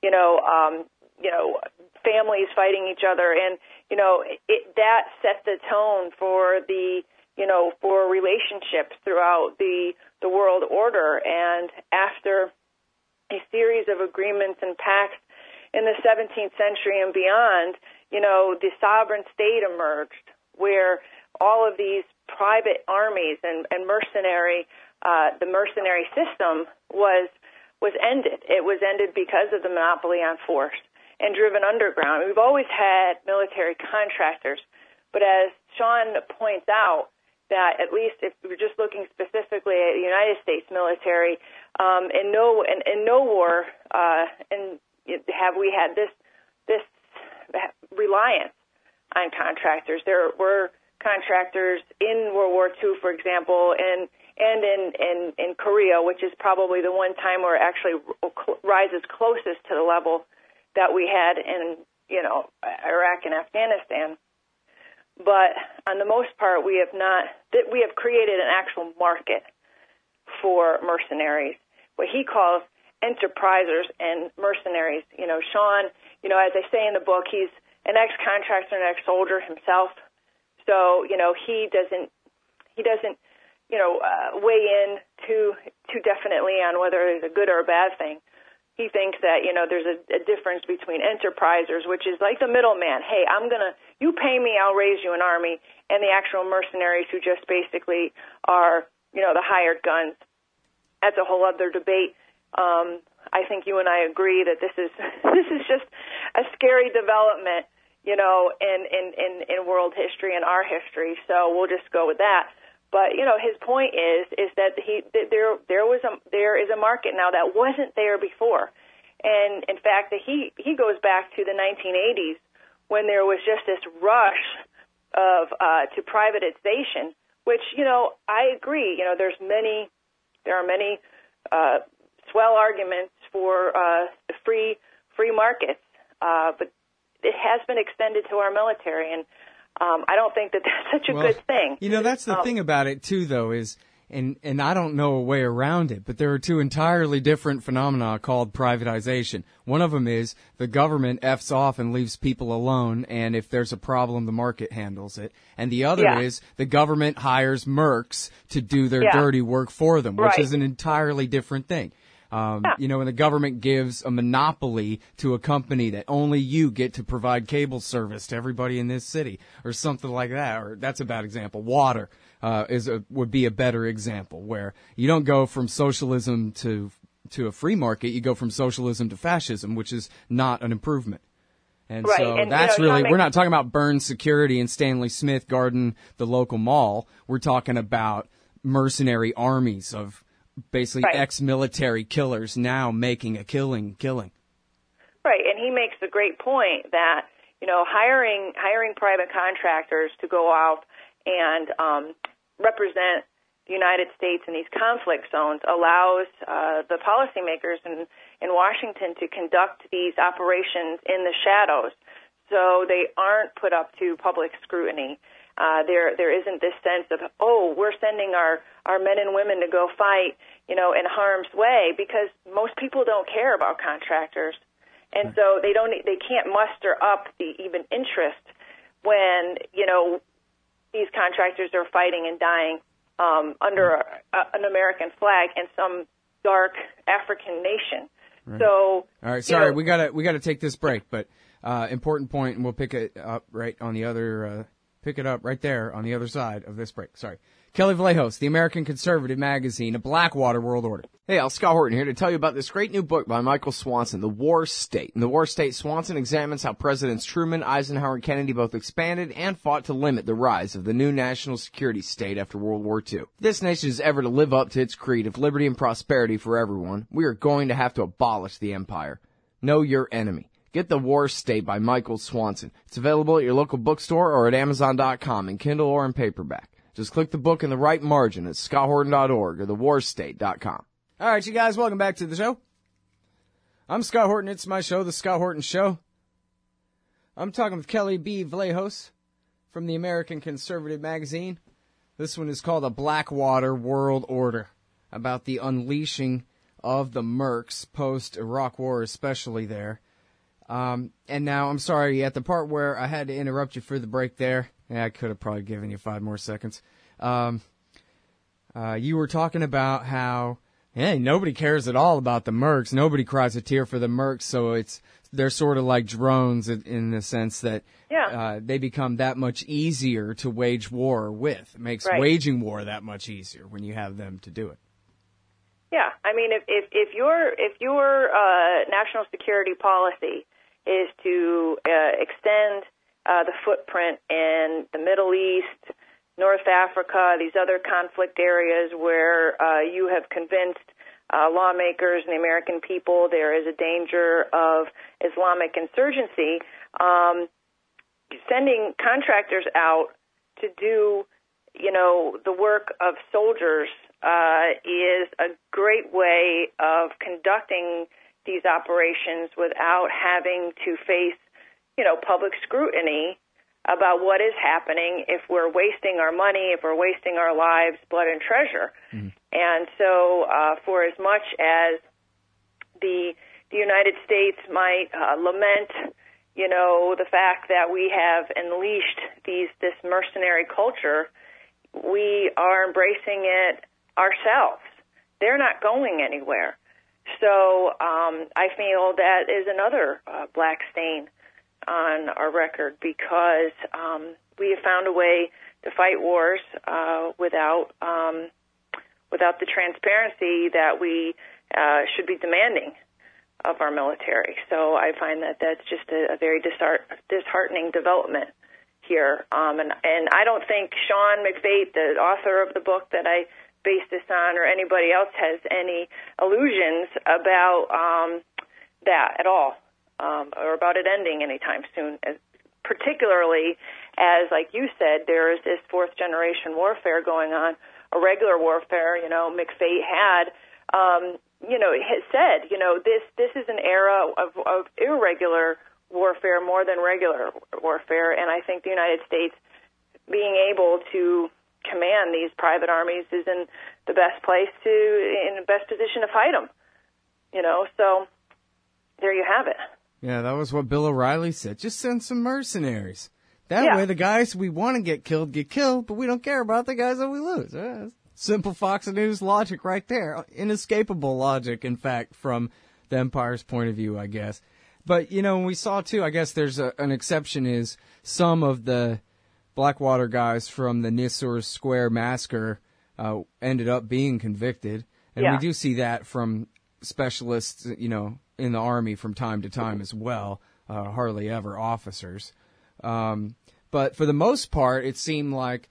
families fighting each other. And, that set the tone for for relationships throughout the world order. And after a series of agreements and pacts in the 17th century and beyond, the sovereign state emerged, where all of these private armies and mercenary, the mercenary system was ended. It was ended because of the monopoly on force and driven underground. We've always had military contractors, but as Sean points out, that at least if we're just looking specifically at the United States military, in no war have we had this reliance on contractors. There were contractors in World War II, for example, and in Korea, which is probably the one time where actually rises closest to the level that we had in, Iraq and Afghanistan. But on the most part, we have created an actual market for mercenaries, what he calls enterprisers and mercenaries. Sean, as I say in the book, he's an ex-contractor and ex-soldier himself. So, he doesn't weigh in too definitely on whether it's a good or a bad thing. He thinks that, there's a difference between enterprisers, which is like the middleman. Hey, you pay me, I'll raise you an army, and the actual mercenaries who just basically are, the hired guns. That's a whole other debate. I think you and I agree that this is just a scary development, in world history and our history. So we'll just go with that. But his point is that there is a market now that wasn't there before, and in fact, he goes back to the 1980s when there was just this rush of to privatization, which I agree. There are many swell arguments for the free markets, but it has been extended to our military, and I don't think that that's such a good thing. That's the thing about it, too, though, is, and I don't know a way around it, but there are two entirely different phenomena called privatization. One of them is the government F's off and leaves people alone, and if there's a problem, the market handles it. And the other is the government hires mercs to do their dirty work for them, which is an entirely different thing. When the government gives a monopoly to a company that only you get to provide cable service to everybody in this city or something like that, or that's a bad example. Water would be a better example, where you don't go from socialism to a free market, you go from socialism to fascism, which is not an improvement. And so that's really, we're not talking about Burns Security and Stanley Smith guarding the local mall. We're talking about mercenary armies of basically ex-military killers now making a killing. Right, and he makes a great point that, hiring private contractors to go out and represent the United States in these conflict zones allows the policymakers in Washington to conduct these operations in the shadows, so they aren't put up to public scrutiny. There isn't this sense of, we're sending our men and women to go fight, in harm's way, because most people don't care about contractors. And so they can't muster up the even interest when, these contractors are fighting and dying under an American flag in some dark African nation. Right. So, all right, sorry, we gotta take this break, but important point, and we'll pick it up right on the other. Pick it up right there on the other side of this break. Sorry. Kelly Vallejos, the American Conservative Magazine, a Blackwater World Order. Hey, Al, Scott Horton here to tell you about this great new book by Michael Swanson, The War State. In The War State, Swanson examines how Presidents Truman, Eisenhower, and Kennedy both expanded and fought to limit the rise of the new national security state after World War II. If this nation is ever to live up to its creed of liberty and prosperity for everyone, we are going to have to abolish the empire. Know your enemy. Get The War State by Michael Swanson. It's available at your local bookstore or at Amazon.com in Kindle or in paperback. Just click the book in the right margin at scotthorton.org or thewarstate.com. All right, you guys, welcome back to the show. I'm Scott Horton. It's my show, The Scott Horton Show. I'm talking with Kelly B. Vallejos from the American Conservative Magazine. This one is called A Blackwater World Order, about the unleashing of the mercs post-Iraq War, especially there. And now, I'm sorry, at the part where I had to interrupt you for the break there, I could have probably given you 5 more seconds. You were talking about how, nobody cares at all about the mercs. Nobody cries a tear for the mercs, so they're sort of like drones in the sense that they become that much easier to wage war with. It makes waging war that much easier when you have them to do it. Yeah, I mean, if your national security policy is to extend the footprint in the Middle East, North Africa, these other conflict areas where you have convinced lawmakers and the American people there is a danger of Islamic insurgency, sending contractors out to do, the work of soldiers is a great way of conducting, these operations without having to face, public scrutiny about what is happening if we're wasting our money, if we're wasting our lives, blood, and treasure. Mm-hmm. And so for as much as the United States might lament, the fact that we have unleashed this mercenary culture, we are embracing it ourselves. They're not going anywhere. So I feel that is another black stain on our record, because we have found a way to fight wars without the transparency that we should be demanding of our military. So I find that that's just a very disheartening development here. And I don't think Sean McFate, the author of the book that I based this on, or anybody else has any illusions about that at all, or about it ending anytime soon, particularly as, like you said, there is this fourth-generation warfare going on, a regular warfare. McFate had has said, this is an era of irregular warfare more than regular warfare, and I think the United States being able to command these private armies is in the best position to fight them. So there you have it. Yeah, that was what Bill O'Reilly said. Just send some mercenaries. That way the guys we want to get killed, but we don't care about the guys that we lose. Simple Fox News logic right there. Inescapable logic, in fact, from the Empire's point of view, I guess. But, we saw, too, I guess there's an exception is some of the Blackwater guys from the Nisour Square massacre ended up being convicted. And we do see that from specialists, in the Army from time to time as well, hardly ever officers. But for the most part, it seemed like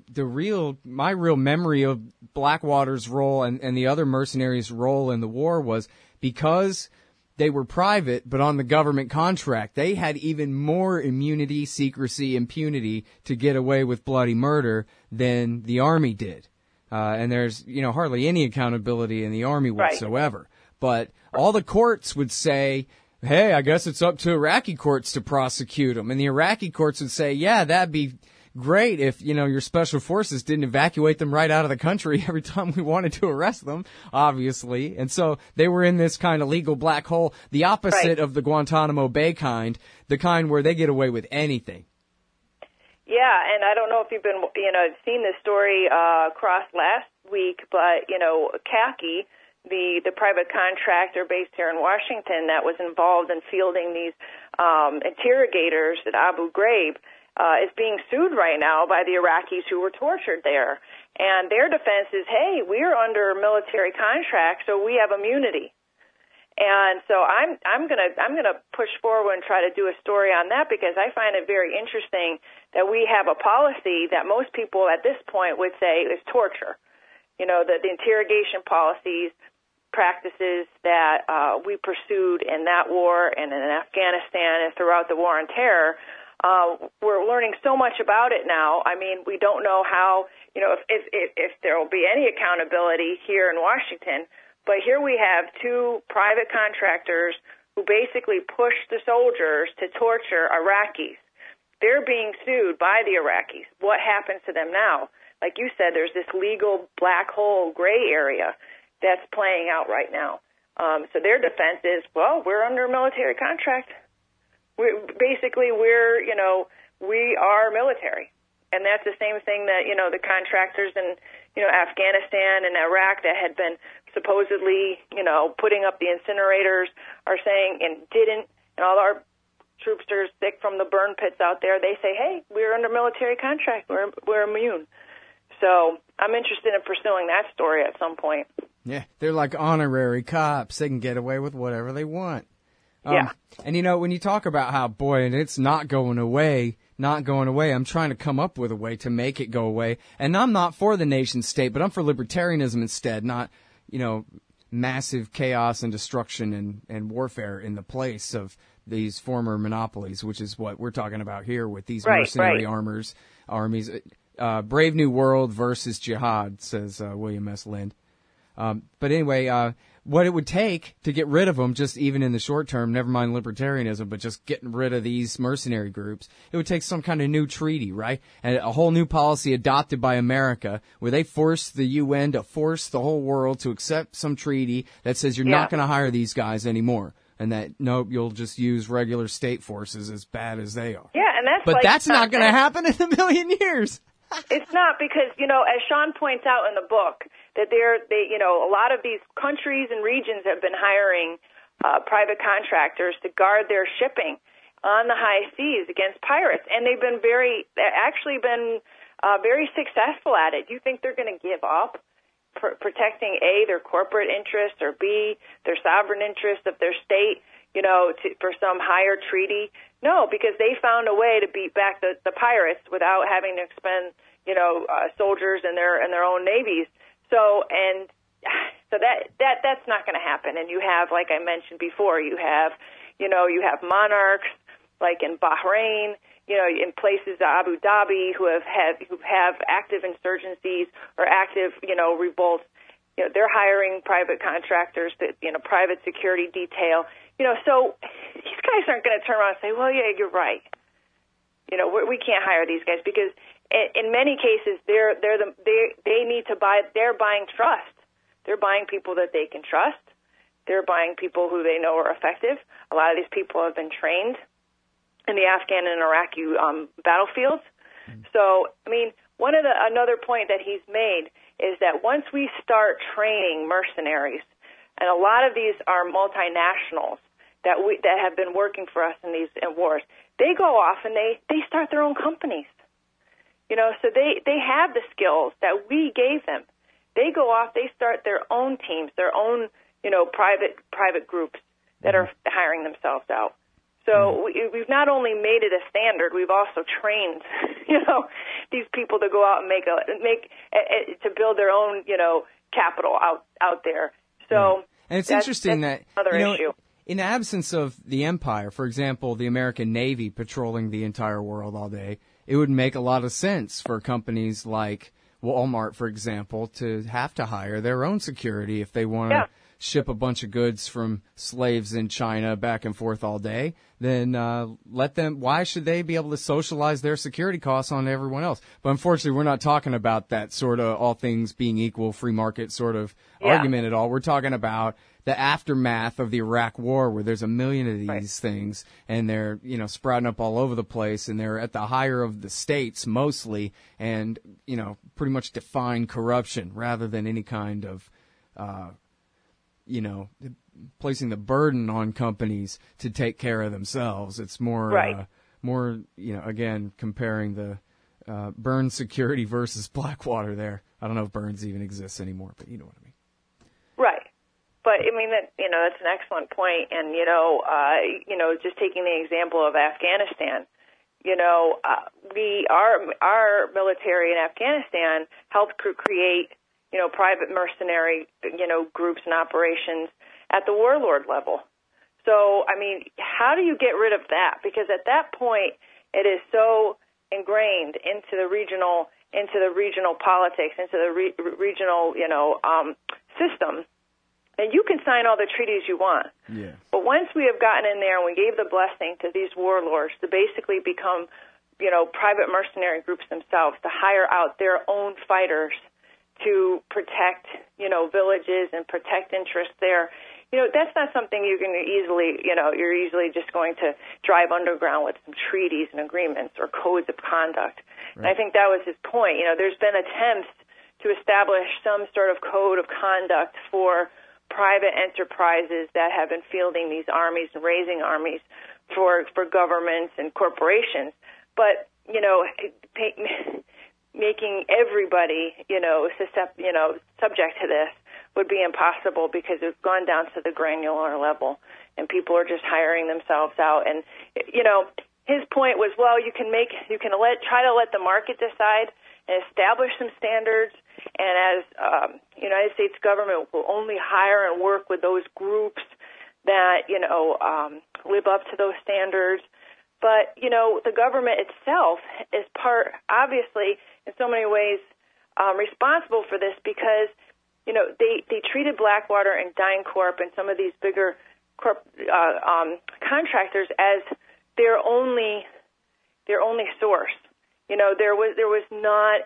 my real memory of Blackwater's role and the other mercenaries' role in the war was because they were private, but on the government contract, they had even more immunity, secrecy, impunity to get away with bloody murder than the Army did. And there's, hardly any accountability in the Army whatsoever. Right. But all the courts would say, hey, I guess it's up to Iraqi courts to prosecute them. And the Iraqi courts would say, yeah, that'd be great if, your special forces didn't evacuate them right out of the country every time we wanted to arrest them, obviously. And so they were in this kind of legal black hole, the opposite of the Guantanamo Bay kind, the kind where they get away with anything. Yeah, and I don't know if you've been, seen this story across last week, but, CACI, the private contractor based here in Washington that was involved in fielding these interrogators at Abu Ghraib, is being sued right now by the Iraqis who were tortured there. And their defense is, hey, we're under military contract, so we have immunity. And so I'm gonna push forward and try to do a story on that, because I find it very interesting that we have a policy that most people at this point would say is torture. The interrogation policies, practices that we pursued in that war and in Afghanistan and throughout the war on terror. We're learning so much about it now. I mean, we don't know how, if there will be any accountability here in Washington. But here we have two private contractors who basically push the soldiers to torture Iraqis. They're being sued by the Iraqis. What happens to them now? Like you said, there's this legal black hole gray area that's playing out right now. So their defense is, well, we're under a military contract. We are military. And that's the same thing that, the contractors in, Afghanistan and Iraq that had been supposedly, putting up the incinerators are saying and didn't. And all our troops are sick from the burn pits out there. They say, hey, we're under military contract. We're immune. So I'm interested in pursuing that story at some point. Yeah, they're like honorary cops. They can get away with whatever they want. Yeah. And, when you talk about how, boy, and it's not going away, I'm trying to come up with a way to make it go away. And I'm not for the nation state, but I'm for libertarianism instead, not, massive chaos and destruction and warfare in the place of these former monopolies, which is what we're talking about here with these mercenary armies. Brave New World versus Jihad, says William S. Lind. But anyway, what it would take to get rid of them, just even in the short term, never mind libertarianism, but just getting rid of these mercenary groups, it would take some kind of new treaty, right? And a whole new policy adopted by America where they force the UN to force the whole world to accept some treaty that says you're not going to hire these guys anymore. And that, nope, you'll just use regular state forces as bad as they are. Yeah, and that's But that's not going to happen in a million years. It's not, because, as Sean points out in the book, that a lot of these countries and regions have been hiring private contractors to guard their shipping on the high seas against pirates, and they've been very successful at it. Do you think they're going to give up protecting A, their corporate interests, or B, their sovereign interests of their state, for some higher treaty? No, because they found a way to beat back the pirates without having to expend, soldiers in their own navies. So that's not going to happen. And you have, like I mentioned before, you have monarchs like in Bahrain, in places Abu Dhabi who have active insurgencies or active, revolts. They're hiring private contractors, private security detail. So these guys aren't going to turn around and say, well, yeah, you're right. We can't hire these guys, because in many cases they're buying trust. They're buying people that they can trust. They're buying people who they know are effective. A lot of these people have been trained in the Afghan and Iraqi battlefields. So, another point that he's made is that once we start training mercenaries, and a lot of these are multinationals that have been working for us in these wars, they go off and they start their own companies. So they have the skills that we gave them. They go off, they start their own teams, their own, private groups that are hiring themselves out. So we've not only made it a standard, we've also trained, these people to go out and to build their own, capital out there. So, and it's interesting that another issue. In the absence of the empire, for example, the American Navy patrolling the entire world all day, it would make a lot of sense for companies like Walmart, for example, to have to hire their own security if they want to ship a bunch of goods from slaves in China back and forth all day. Then let them. Why should they be able to socialize their security costs on everyone else? But unfortunately, we're not talking about that sort of all things being equal, free market sort of argument at all. We're talking about the aftermath of the Iraq War, where there's a million of these things, and they're sprouting up all over the place, and they're at the higher of the states mostly, and pretty much define corruption rather than any kind of placing the burden on companies to take care of themselves. It's more again, comparing the Burns Security versus Blackwater there. I don't know if Burns even exists anymore, but you know what I mean. Right. But that's an excellent point. And, just taking the example of Afghanistan, our military in Afghanistan helped create, private mercenary, groups and operations at the warlord level. So, how do you get rid of that? Because at that point, it is so ingrained into the regional politics, into the regional, system. And you can sign all the treaties you want. Yeah. But once we have gotten in there and we gave the blessing to these warlords to basically become, private mercenary groups themselves, to hire out their own fighters to protect, villages and protect interests there, that's not something you can easily, you're easily just going to drive underground with some treaties and agreements or codes of conduct. Right. And I think that was his point. There's been attempts to establish some sort of code of conduct for private enterprises that have been fielding these armies and raising armies for governments and corporations. But, making everybody, subject to this would be impossible, because it's gone down to the granular level and people are just hiring themselves out. And, his point was, well, try to let the market decide and establish some standards. And as United States government will only hire and work with those groups that, live up to those standards. But, the government itself is obviously, in so many ways, responsible for this, because they treated Blackwater and DynCorp and some of these bigger contractors as their only source. There was not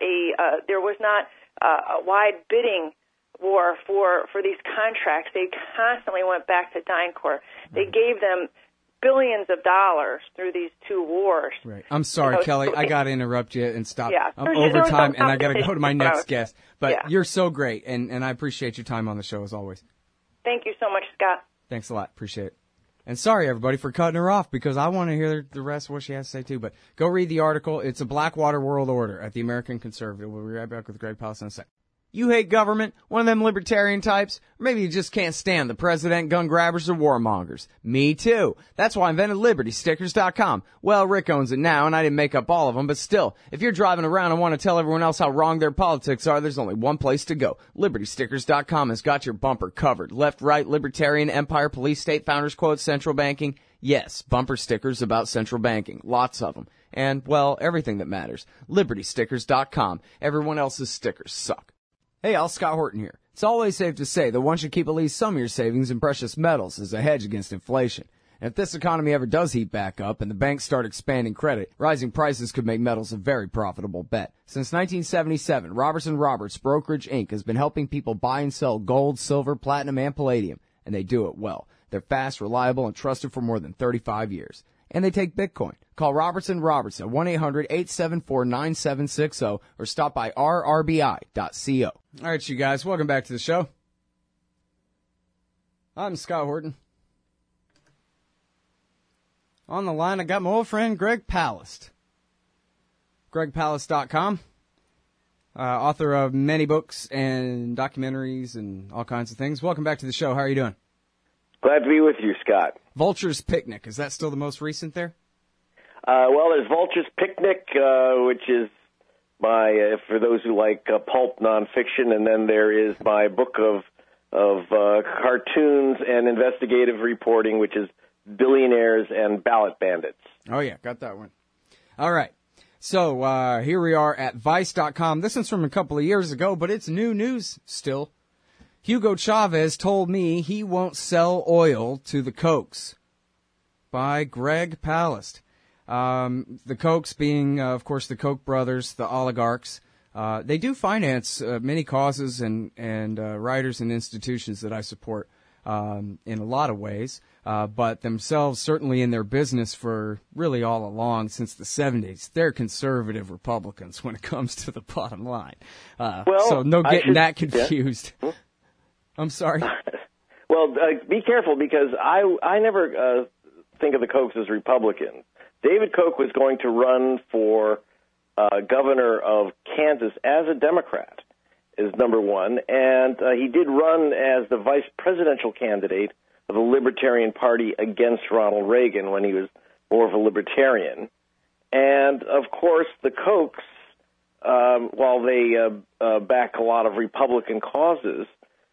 a wide bidding war for these contracts. They constantly went back to DynCorp. They gave them billions of dollars through these two wars. Right. I'm sorry, Kelly. I got to interrupt you and stop. Yeah. I'm over time, and I got to go to my next guest. But yeah. You're so great, and I appreciate your time on the show as always. Thank you so much, Scott. Thanks a lot. Appreciate it. And sorry, everybody, for cutting her off, because I want to hear the rest of what she has to say, too. But go read the article. It's a Blackwater World Order at the American Conservative. We'll be right back with Greg Palast in a sec. You hate government, one of them libertarian types, or maybe you just can't stand the president, gun grabbers, or warmongers. Me too. That's why I invented LibertyStickers.com. Well, Rick owns it now, and I didn't make up all of them, but still, if you're driving around and want to tell everyone else how wrong their politics are, there's only one place to go. LibertyStickers.com has got your bumper covered. Left, right, libertarian, empire, police, state, founders quote, central banking. Yes, bumper stickers about central banking. Lots of them. And, well, everything that matters. LibertyStickers.com. Everyone else's stickers suck. Hey, Al, Scott Horton here. It's always safe to say that one should keep at least some of your savings in precious metals as a hedge against inflation. And if this economy ever does heat back up and the banks start expanding credit, rising prices could make metals a very profitable bet. Since 1977, Robertson Roberts Brokerage Inc. has been helping people buy and sell gold, silver, platinum, and palladium, and they do it well. They're fast, reliable, and trusted for more than 35 years. And they take Bitcoin. Call Robertson Roberts at 1-800-874-9760 or stop by rrbi.co. All right, you guys, welcome back to the show. I'm Scott Horton. On the line, I got my old friend Greg Palast. GregPalast.com. Author of many books and documentaries and all kinds of things. Welcome back to the show. How are you doing? Glad to be with you, Scott. Vulture's Picnic. Is that still the most recent there? Well, there's Vulture's Picnic, which is my, for those who like pulp nonfiction, and then there is my book of cartoons and investigative reporting, which is Billionaires and Ballot Bandits. Oh, yeah, got that one. All right. So here we are at Vice.com. This one's from a couple of years ago, but it's new news still. Hugo Chavez told me he won't sell oil to the Kochs. By Greg Palast. The Kochs being, of course, the Koch brothers, the oligarchs. They do finance many causes and writers and institutions that I support in a lot of ways, but themselves certainly in their business for really all along since the 70s. They're conservative Republicans when it comes to the bottom line. So no getting that confused. Yeah. I'm sorry. Well, be careful, because I never think of the Kochs as Republicans. David Koch was going to run for governor of Kansas as a Democrat, is number one, and he did run as the vice presidential candidate of the Libertarian Party against Ronald Reagan when he was more of a libertarian. And, of course, the Kochs, while they back a lot of Republican causes,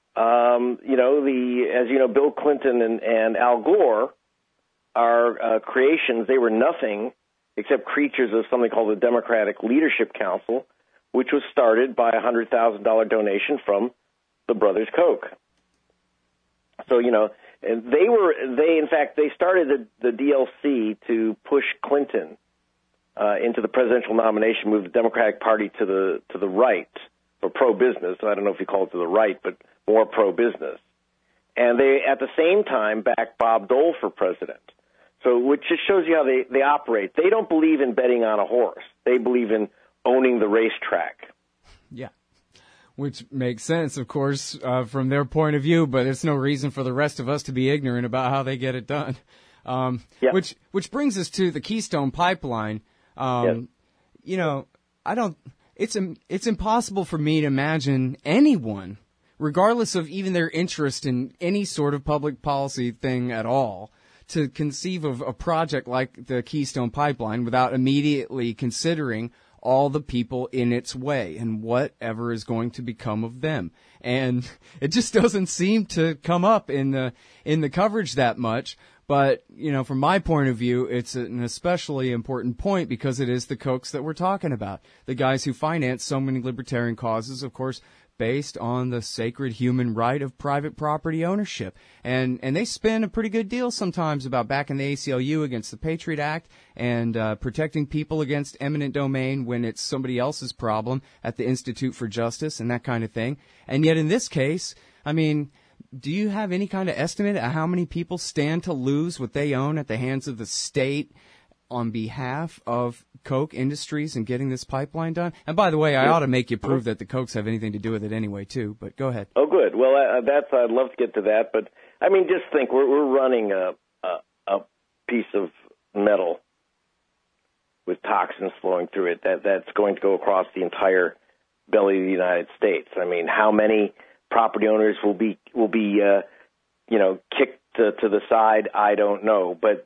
as you know, Bill Clinton and Al Gore are creations. They were nothing except creatures of something called the Democratic Leadership Council, which was started by a $100,000 donation from the brothers Koch. So, and they started the DLC to push Clinton into the presidential nomination, move the Democratic Party to the right, for pro-business. I don't know if you call it to the right, but more pro-business. And they, at the same time, backed Bob Dole for president. So, which just shows you how they operate. They don't believe in betting on a horse. They believe in owning the racetrack. Yeah. Which makes sense, of course, from their point of view, but it's no reason for the rest of us to be ignorant about how they get it done. Which brings us to the Keystone Pipeline. It's impossible for me to imagine anyone, regardless of even their interest in any sort of public policy thing at all, to conceive of a project like the Keystone Pipeline without immediately considering all the people in its way and whatever is going to become of them. And it just doesn't seem to come up in the coverage that much. But, from my point of view, it's an especially important point because it is the Kochs that we're talking about. The guys who finance so many libertarian causes, of course, based on the sacred human right of private property ownership. And they spin a pretty good deal sometimes about backing the ACLU against the Patriot Act and protecting people against eminent domain when it's somebody else's problem at the Institute for Justice and that kind of thing. And yet in this case, I mean, do you have any kind of estimate of how many people stand to lose what they own at the hands of the state on behalf of Koch Industries and getting this pipeline done? And by the way, I ought to make you prove that the Kochs have anything to do with it anyway, too. But go ahead. Oh, good. Well, I'd love to get to that. But, I mean, just think, we're running a piece of metal with toxins flowing through it that's going to go across the entire belly of the United States. I mean, how many property owners will be kicked to the side? I don't know. But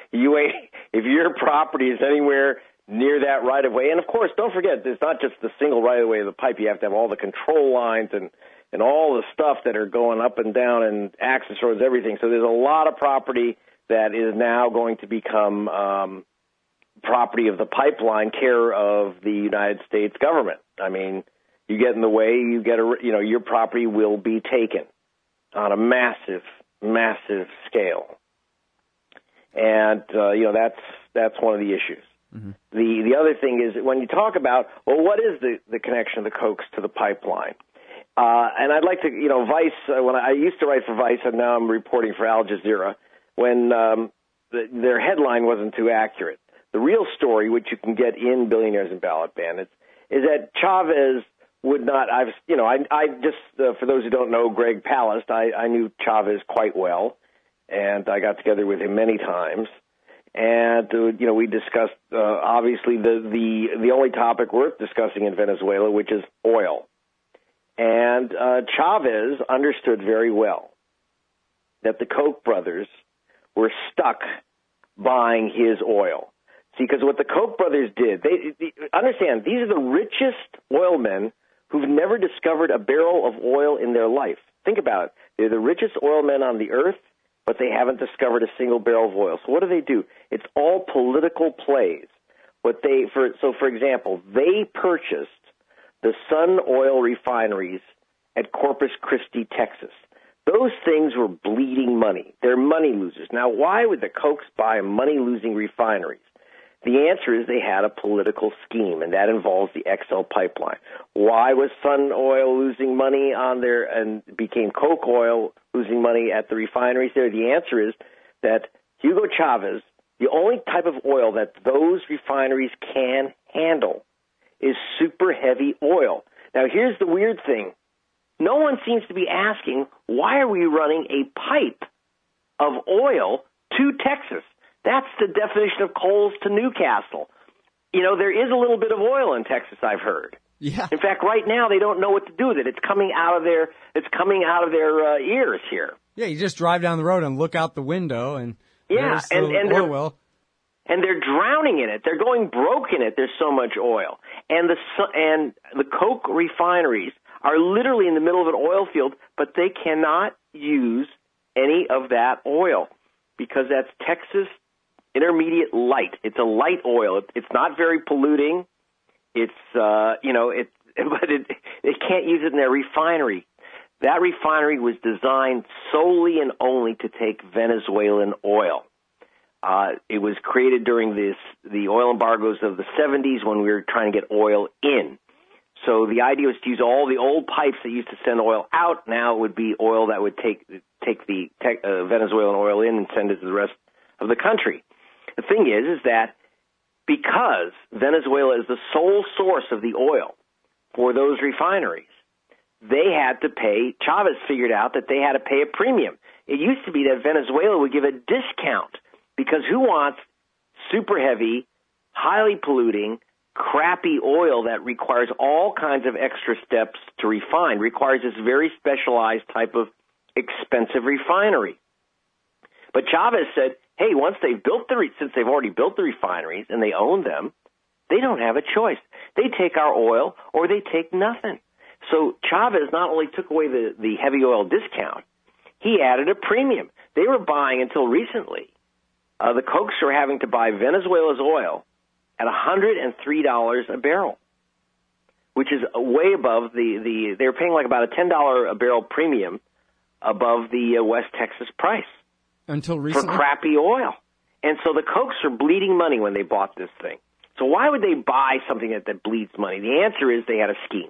if your property is anywhere near that right-of-way, and, of course, don't forget, it's not just the single right-of-way of the pipe. You have to have all the control lines and all the stuff that are going up and down and access roads, everything. So there's a lot of property that is now going to become property of the pipeline, care of the United States government. I mean, you get in the way, your property will be taken on a massive, massive scale. And, that's one of the issues. Mm-hmm. The other thing is when you talk about, well, what is the connection of the Kochs to the pipeline? And I'd like to, Vice, when I used to write for Vice and now I'm reporting for Al Jazeera, when their headline wasn't too accurate. The real story, which you can get in Billionaires and Ballot Bandits, is that Chavez would not, I just, for those who don't know Greg Palast, I knew Chavez quite well, and I got together with him many times. And, we discussed, obviously, the only topic worth discussing in Venezuela, which is oil. And Chavez understood very well that the Koch brothers were stuck buying his oil. See, because what the Koch brothers did, understand, these are the richest oil men who've never discovered a barrel of oil in their life. Think about it. They're the richest oil men on the earth, but they haven't discovered a single barrel of oil. So what do? It's all political plays. For example, they purchased the Sun Oil refineries at Corpus Christi, Texas. Those things were bleeding money. They're money losers. Now, why would the Kochs buy money-losing refineries? The answer is they had a political scheme, and that involves the XL pipeline. Why was Sun Oil losing money on there and became Koch Oil losing money at the refineries there? The answer is that Hugo Chavez, the only type of oil that those refineries can handle is super heavy oil. Now, here's the weird thing. No one seems to be asking, why are we running a pipe of oil to Texas? That's the definition of coals to Newcastle. There is a little bit of oil in Texas, I've heard. Yeah. In fact, right now they don't know what to do with it. It's coming out of their ears here. Yeah, you just drive down the road and look out the window, and there's the oil well. And they're drowning in it. They're going broke in it. There's so much oil. And the Koch refineries are literally in the middle of an oil field, but they cannot use any of that oil because that's Texas Intermediate Light. It's a light oil. It's not very polluting. It's but they can't use it in their refinery. That refinery was designed solely and only to take Venezuelan oil. It was created during the oil embargoes of the 70s when we were trying to get oil in. So the idea was to use all the old pipes that used to send oil out. Now it would be oil that would take the Venezuelan oil in and send it to the rest of the country. The thing is that because Venezuela is the sole source of the oil for those refineries, they had to pay. Chavez figured out that they had to pay a premium. It used to be that Venezuela would give a discount because who wants super heavy, highly polluting, crappy oil that requires all kinds of extra steps to refine, requires this very specialized type of expensive refinery. But Chavez said, hey, once they've since they've already built the refineries and they own them, they don't have a choice. They take our oil or they take nothing. So Chavez not only took away the heavy oil discount, he added a premium. They were buying until recently. The Kochs were having to buy Venezuela's oil at $103 a barrel. which is way above they're paying like about a $10 a barrel premium above the West Texas price. Until recently? For crappy oil. And so the Kochs are bleeding money when they bought this thing. So why would they buy something that bleeds money? The answer is they had a scheme.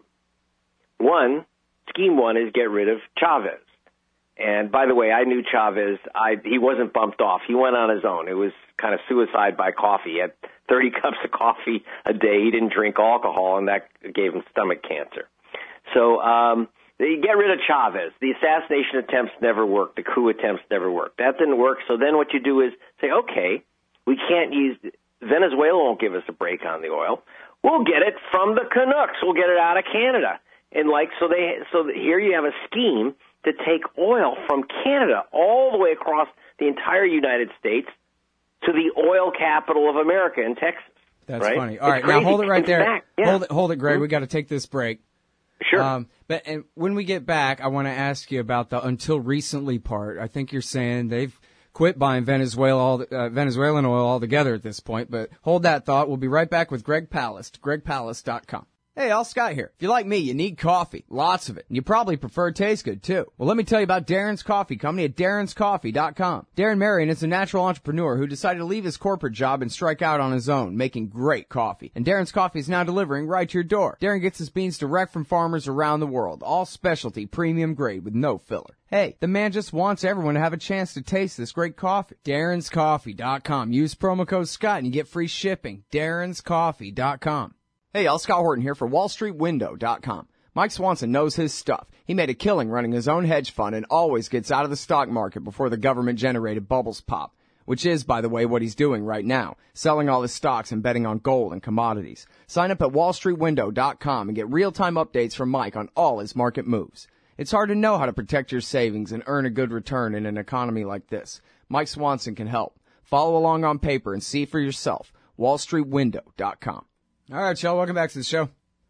Scheme one is get rid of Chavez. And by the way, I knew Chavez. He wasn't bumped off. He went on his own. It was kind of suicide by coffee. He had 30 cups of coffee a day. He didn't drink alcohol, and that gave him stomach cancer. So they get rid of Chavez. The assassination attempts never worked. The coup attempts never worked. That didn't work. So then what you do is say, okay, we can't use Venezuela won't give us a break on the oil. We'll get it from the Canucks. We'll get it out of Canada. And so here you have a scheme to take oil from Canada all the way across the entire United States to the oil capital of America in Texas. That's right? funny. All right, now hold it right there. Yeah. Hold it, Greg. We got to take this break. Sure. But when we get back, I want to ask you about the until recently part. I think you're saying they've quit buying Venezuelan oil altogether at this point. But hold that thought. We'll be right back with Greg Palast, gregpalast.com. Hey, Al Scott here. If you're like me, you need coffee. Lots of it. And you probably prefer it tastes good, too. Well, let me tell you about Darren's Coffee Company at darrenscoffee.com. Darren Marion is a natural entrepreneur who decided to leave his corporate job and strike out on his own, making great coffee. And Darren's Coffee is now delivering right to your door. Darren gets his beans direct from farmers around the world. All specialty, premium grade with no filler. Hey, the man just wants everyone to have a chance to taste this great coffee. darrenscoffee.com. Use promo code Scott and you get free shipping. darrenscoffee.com. Hey, y'all, Scott Horton here for WallStreetWindow.com. Mike Swanson knows his stuff. He made a killing running his own hedge fund and always gets out of the stock market before the government-generated bubbles pop, which is, by the way, what he's doing right now, selling all his stocks and betting on gold and commodities. Sign up at WallStreetWindow.com and get real-time updates from Mike on all his market moves. It's hard to know how to protect your savings and earn a good return in an economy like this. Mike Swanson can help. Follow along on paper and see for yourself. WallStreetWindow.com. All right, y'all, welcome back to the show.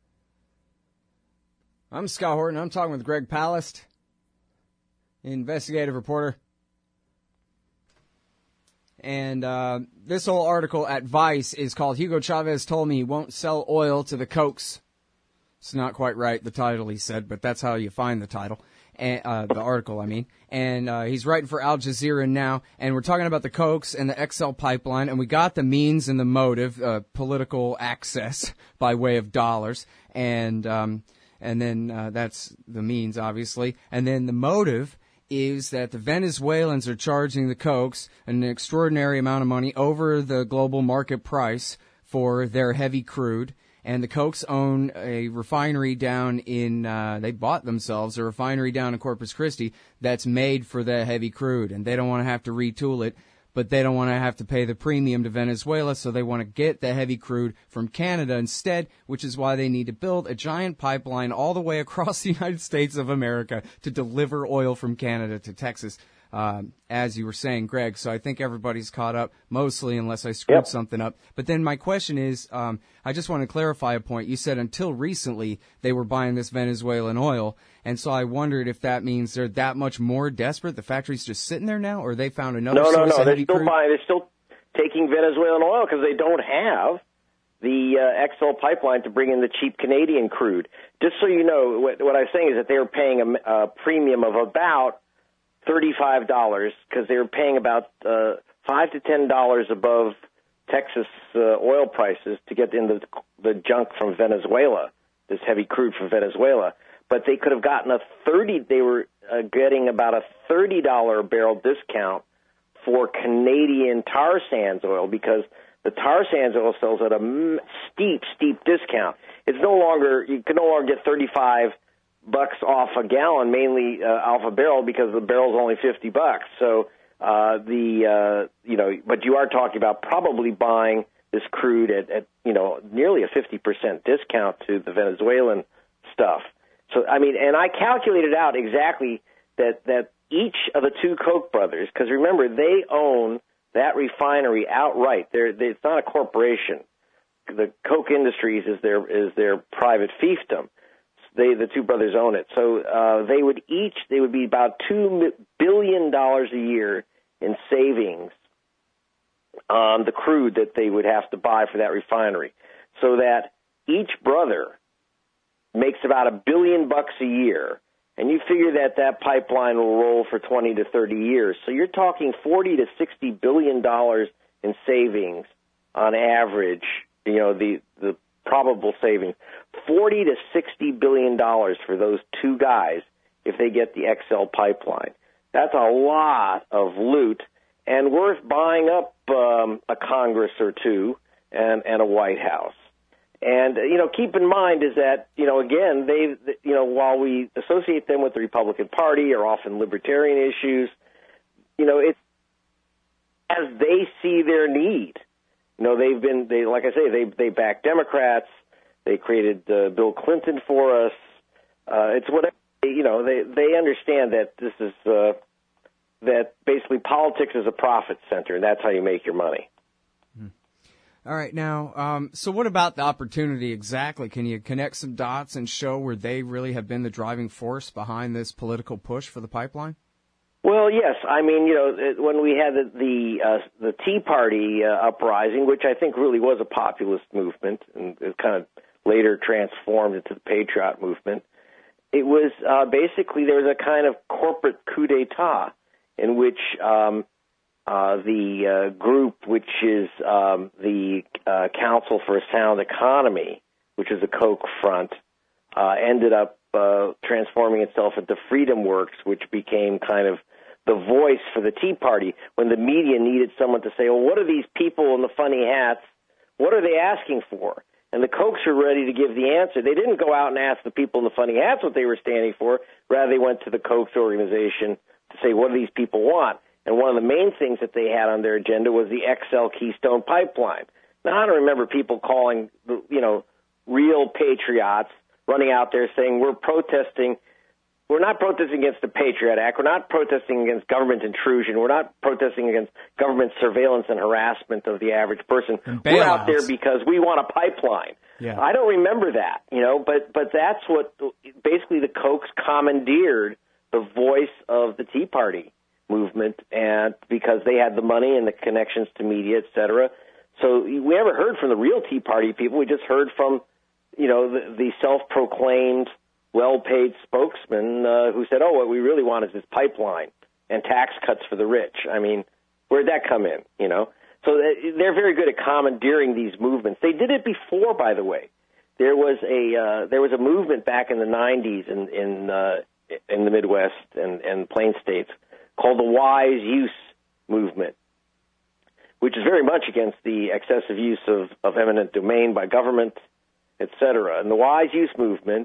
I'm Scott Horton. I'm talking with Greg Palast, investigative reporter. And this whole article at Vice is called Hugo Chavez Told Me He Won't Sell Oil to the Kochs. It's not quite right, the title, he said, but that's how you find the title. And, the article, I mean. And he's writing for Al Jazeera now, and we're talking about the Kochs and the XL pipeline, and we got the means and the motive, political access by way of dollars, and then that's the means, obviously, and then the motive is that the Venezuelans are charging the Kochs an extraordinary amount of money over the global market price for their heavy crude. And the Kochs own a refinery down in, they bought themselves a refinery down in Corpus Christi that's made for the heavy crude. And they don't want to have to retool it, but they don't want to have to pay the premium to Venezuela, so they want to get the heavy crude from Canada instead, which is why they need to build a giant pipeline all the way across the United States of America to deliver oil from Canada to Texas. As you were saying, Greg, so I think everybody's caught up, mostly, unless I screwed something up. But then my question is, I just want to clarify a point. You said until recently they were buying this Venezuelan oil, and so I wondered if that means they're that much more desperate. The factory's just sitting there now, or they found another source of heavy crude? They're still taking Venezuelan oil because they don't have the XL pipeline to bring in the cheap Canadian crude. Just so you know, what I'm saying is that they were paying a premium of about $35 because they were paying about $5 to $10 above Texas oil prices to get in the junk from Venezuela, this heavy crude from Venezuela. But they could have gotten they were getting about a $30 a barrel discount for Canadian tar sands oil because the tar sands oil sells at a steep discount. You can no longer get $35 off a gallon, mainly off a barrel, because the barrel's only $50. So but you are talking about probably buying this crude at nearly a 50% discount to the Venezuelan stuff. So I mean, and I calculated out exactly that each of the two Koch brothers, because remember they own that refinery outright. It's not a corporation. The Koch Industries is their private fiefdom. The two brothers own it. So they would be about $2 billion a year in savings on the crude that they would have to buy for that refinery. So that each brother makes about $1 billion a year, and you figure that pipeline will roll for 20 to 30 years. So you're talking $40 to $60 billion in savings on average, the probable savings, $40 to $60 billion for those two guys if they get the XL pipeline. That's a lot of loot and worth buying up a Congress or two and a White House. And, keep in mind is that, again, while we associate them with the Republican Party or often libertarian issues, it's as they see their need. Like I say, they back Democrats. They created Bill Clinton for us. It's whatever, they understand that this is, that basically politics is a profit center, and that's how you make your money. All right. Now, so what about the opportunity exactly? Can you connect some dots and show where they really have been the driving force behind this political push for the pipeline? Well, yes. I mean, when we had the Tea Party uprising, which I think really was a populist movement, and it kind of later transformed into the Patriot movement, it was basically there was a kind of corporate coup d'etat in which the group, which is the Council for a Sound Economy, which is the Koch front, ended up transforming itself into Freedom Works, which became kind of the voice for the Tea Party when the media needed someone to say, well, what are these people in the funny hats? What are they asking for? And the Kochs were ready to give the answer. They didn't go out and ask the people in the funny hats what they were standing for. Rather, they went to the Kochs organization to say, what do these people want? And one of the main things that they had on their agenda was the XL Keystone Pipeline. Now, I don't remember people calling, real patriots running out there saying, we're protesting. We're not protesting against the Patriot Act. We're not protesting against government intrusion. We're not protesting against government surveillance and harassment of the average person. We're out there because we want a pipeline. Yeah. I don't remember that, but that's what basically the Kochs commandeered the voice of the Tea Party movement, and because they had the money and the connections to media, et cetera. So we never heard from the real Tea Party people. We just heard from, the self-proclaimed, well-paid spokesman who said, what we really want is this pipeline and tax cuts for the rich. I mean, where'd that come in, So they're very good at commandeering these movements. They did it before, by the way. There was a movement back in the 90s in the Midwest and Plain States called the Wise Use Movement, which is very much against the excessive use of eminent domain by government, et cetera. And the Wise Use Movement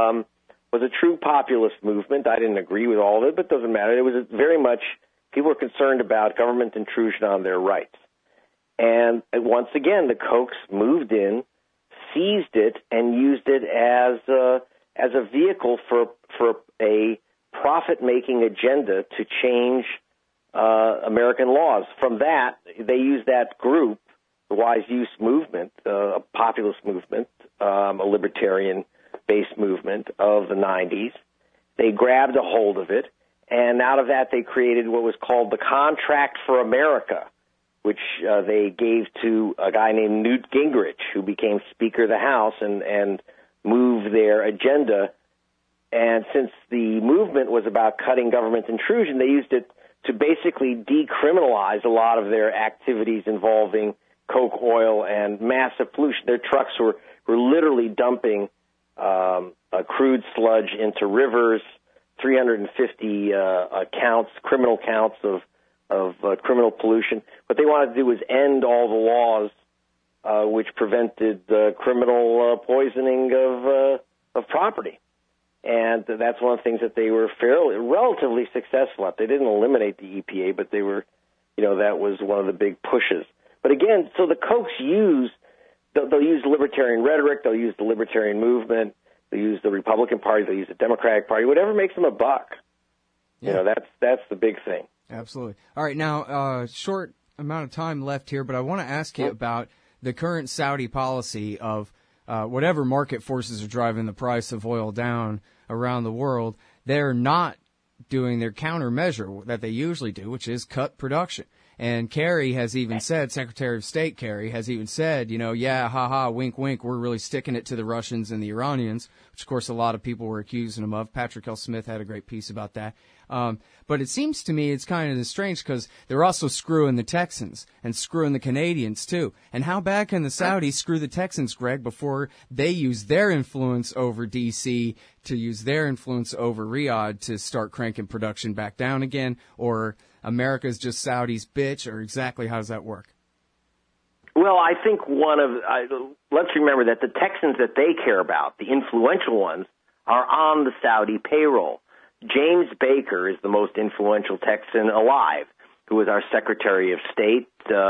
was a true populist movement. I didn't agree with all of it, but it doesn't matter. It was very much, people were concerned about government intrusion on their rights. And once again, the Kochs moved in, seized it, and used it as a vehicle for a profit-making agenda to change American laws. From that, they used that group, the Wise Use Movement, a populist movement, a libertarian-based movement of the 90s. They grabbed a hold of it, and out of that they created what was called the Contract for America, which they gave to a guy named Newt Gingrich, who became Speaker of the House and moved their agenda. And since the movement was about cutting government intrusion, they used it to basically decriminalize a lot of their activities involving coke oil and massive pollution. Their trucks were literally dumping crude sludge into rivers, 350 criminal counts of criminal pollution. What they wanted to do was end all the laws which prevented criminal poisoning of property. And that's one of the things that they were relatively successful at. They didn't eliminate the EPA, but they were, that was one of the big pushes. But again, so the Kochs they'll use libertarian rhetoric, they'll use the libertarian movement, they'll use the Republican Party, they'll use the Democratic Party, whatever makes them a buck. Yeah. That's the big thing. Absolutely. All right, now, short amount of time left here, but I want to ask you about the current Saudi policy of whatever market forces are driving the price of oil down around the world. They're not doing their countermeasure that they usually do, which is cut production. And Kerry has even said, Secretary of State Kerry has even said, wink, wink, we're really sticking it to the Russians and the Iranians, which, of course, a lot of people were accusing him of. Patrick L. Smith had a great piece about that. But it seems to me it's kind of strange because they're also screwing the Texans and screwing the Canadians, too. And how bad can the Saudis screw the Texans, Greg, before they use their influence over D.C. to use their influence over Riyadh to start cranking production back down again? Or America's just Saudi's bitch, or exactly how does that work? Well, I think let's remember that the Texans that they care about, the influential ones, are on the Saudi payroll. James Baker is the most influential Texan alive, who is our Secretary of State.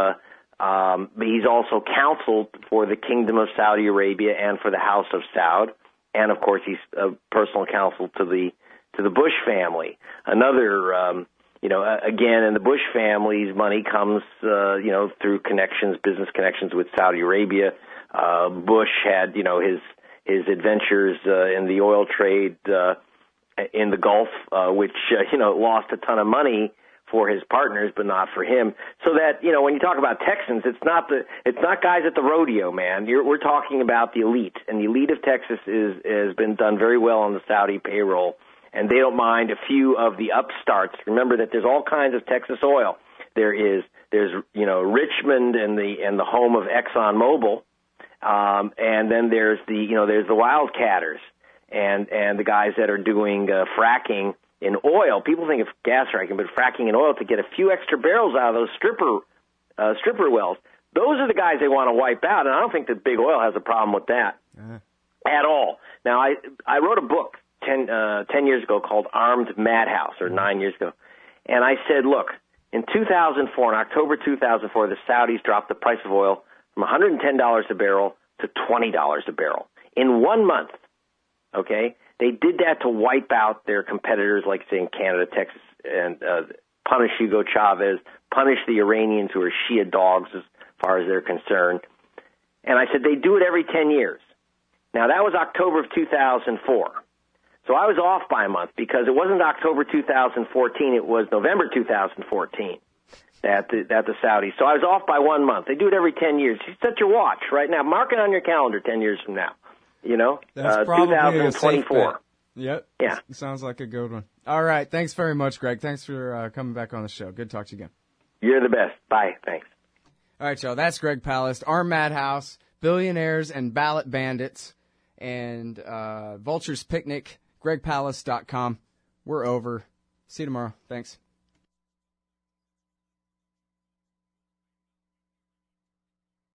He's also counseled for the Kingdom of Saudi Arabia and for the House of Saud, and of course he's a personal counsel to the Bush family. Another again, in the Bush family's money comes, through business connections with Saudi Arabia. Bush had, his adventures in the oil trade in the Gulf, which, lost a ton of money for his partners, but not for him. So that, when you talk about Texans, it's not guys at the rodeo, man. We're talking about the elite, and the elite of Texas has been done very well on the Saudi payroll. And they don't mind a few of the upstarts. Remember that there's all kinds of Texas oil. There's Richmond and the home of ExxonMobil, and then there's the wildcatters and the guys that are doing fracking in oil. People think of gas fracking, but fracking in oil to get a few extra barrels out of those stripper wells. Those are the guys they want to wipe out, and I don't think that big oil has a problem with that at all. Now, I wrote a book 10 years ago called Armed Madhouse, or 9 years ago. And I said, look, in 2004, in October 2004, the Saudis dropped the price of oil from $110 a barrel to $20 a barrel in 1 month. Okay? They did that to wipe out their competitors, like, say, in Canada, Texas, and punish Hugo Chavez, punish the Iranians who are Shia dogs as far as they're concerned. And I said they do it every 10 years. Now, that was October of 2004. So I was off by a month because it wasn't October 2014, it was November 2014 that the Saudis. So I was off by 1 month. They do it every 10 years. You set your watch right now. Mark it on your calendar 10 years from now. That's probably 2024. Yep. Yeah. Sounds like a good one. All right. Thanks very much, Greg. Thanks for coming back on the show. Good to talk to you again. You're the best. Bye. Thanks. All right, y'all. That's Greg Palast, Armed Madhouse, Billionaires and Ballot Bandits, and Vulture's Picnic. GregPalast.com. We're over. See you tomorrow. Thanks.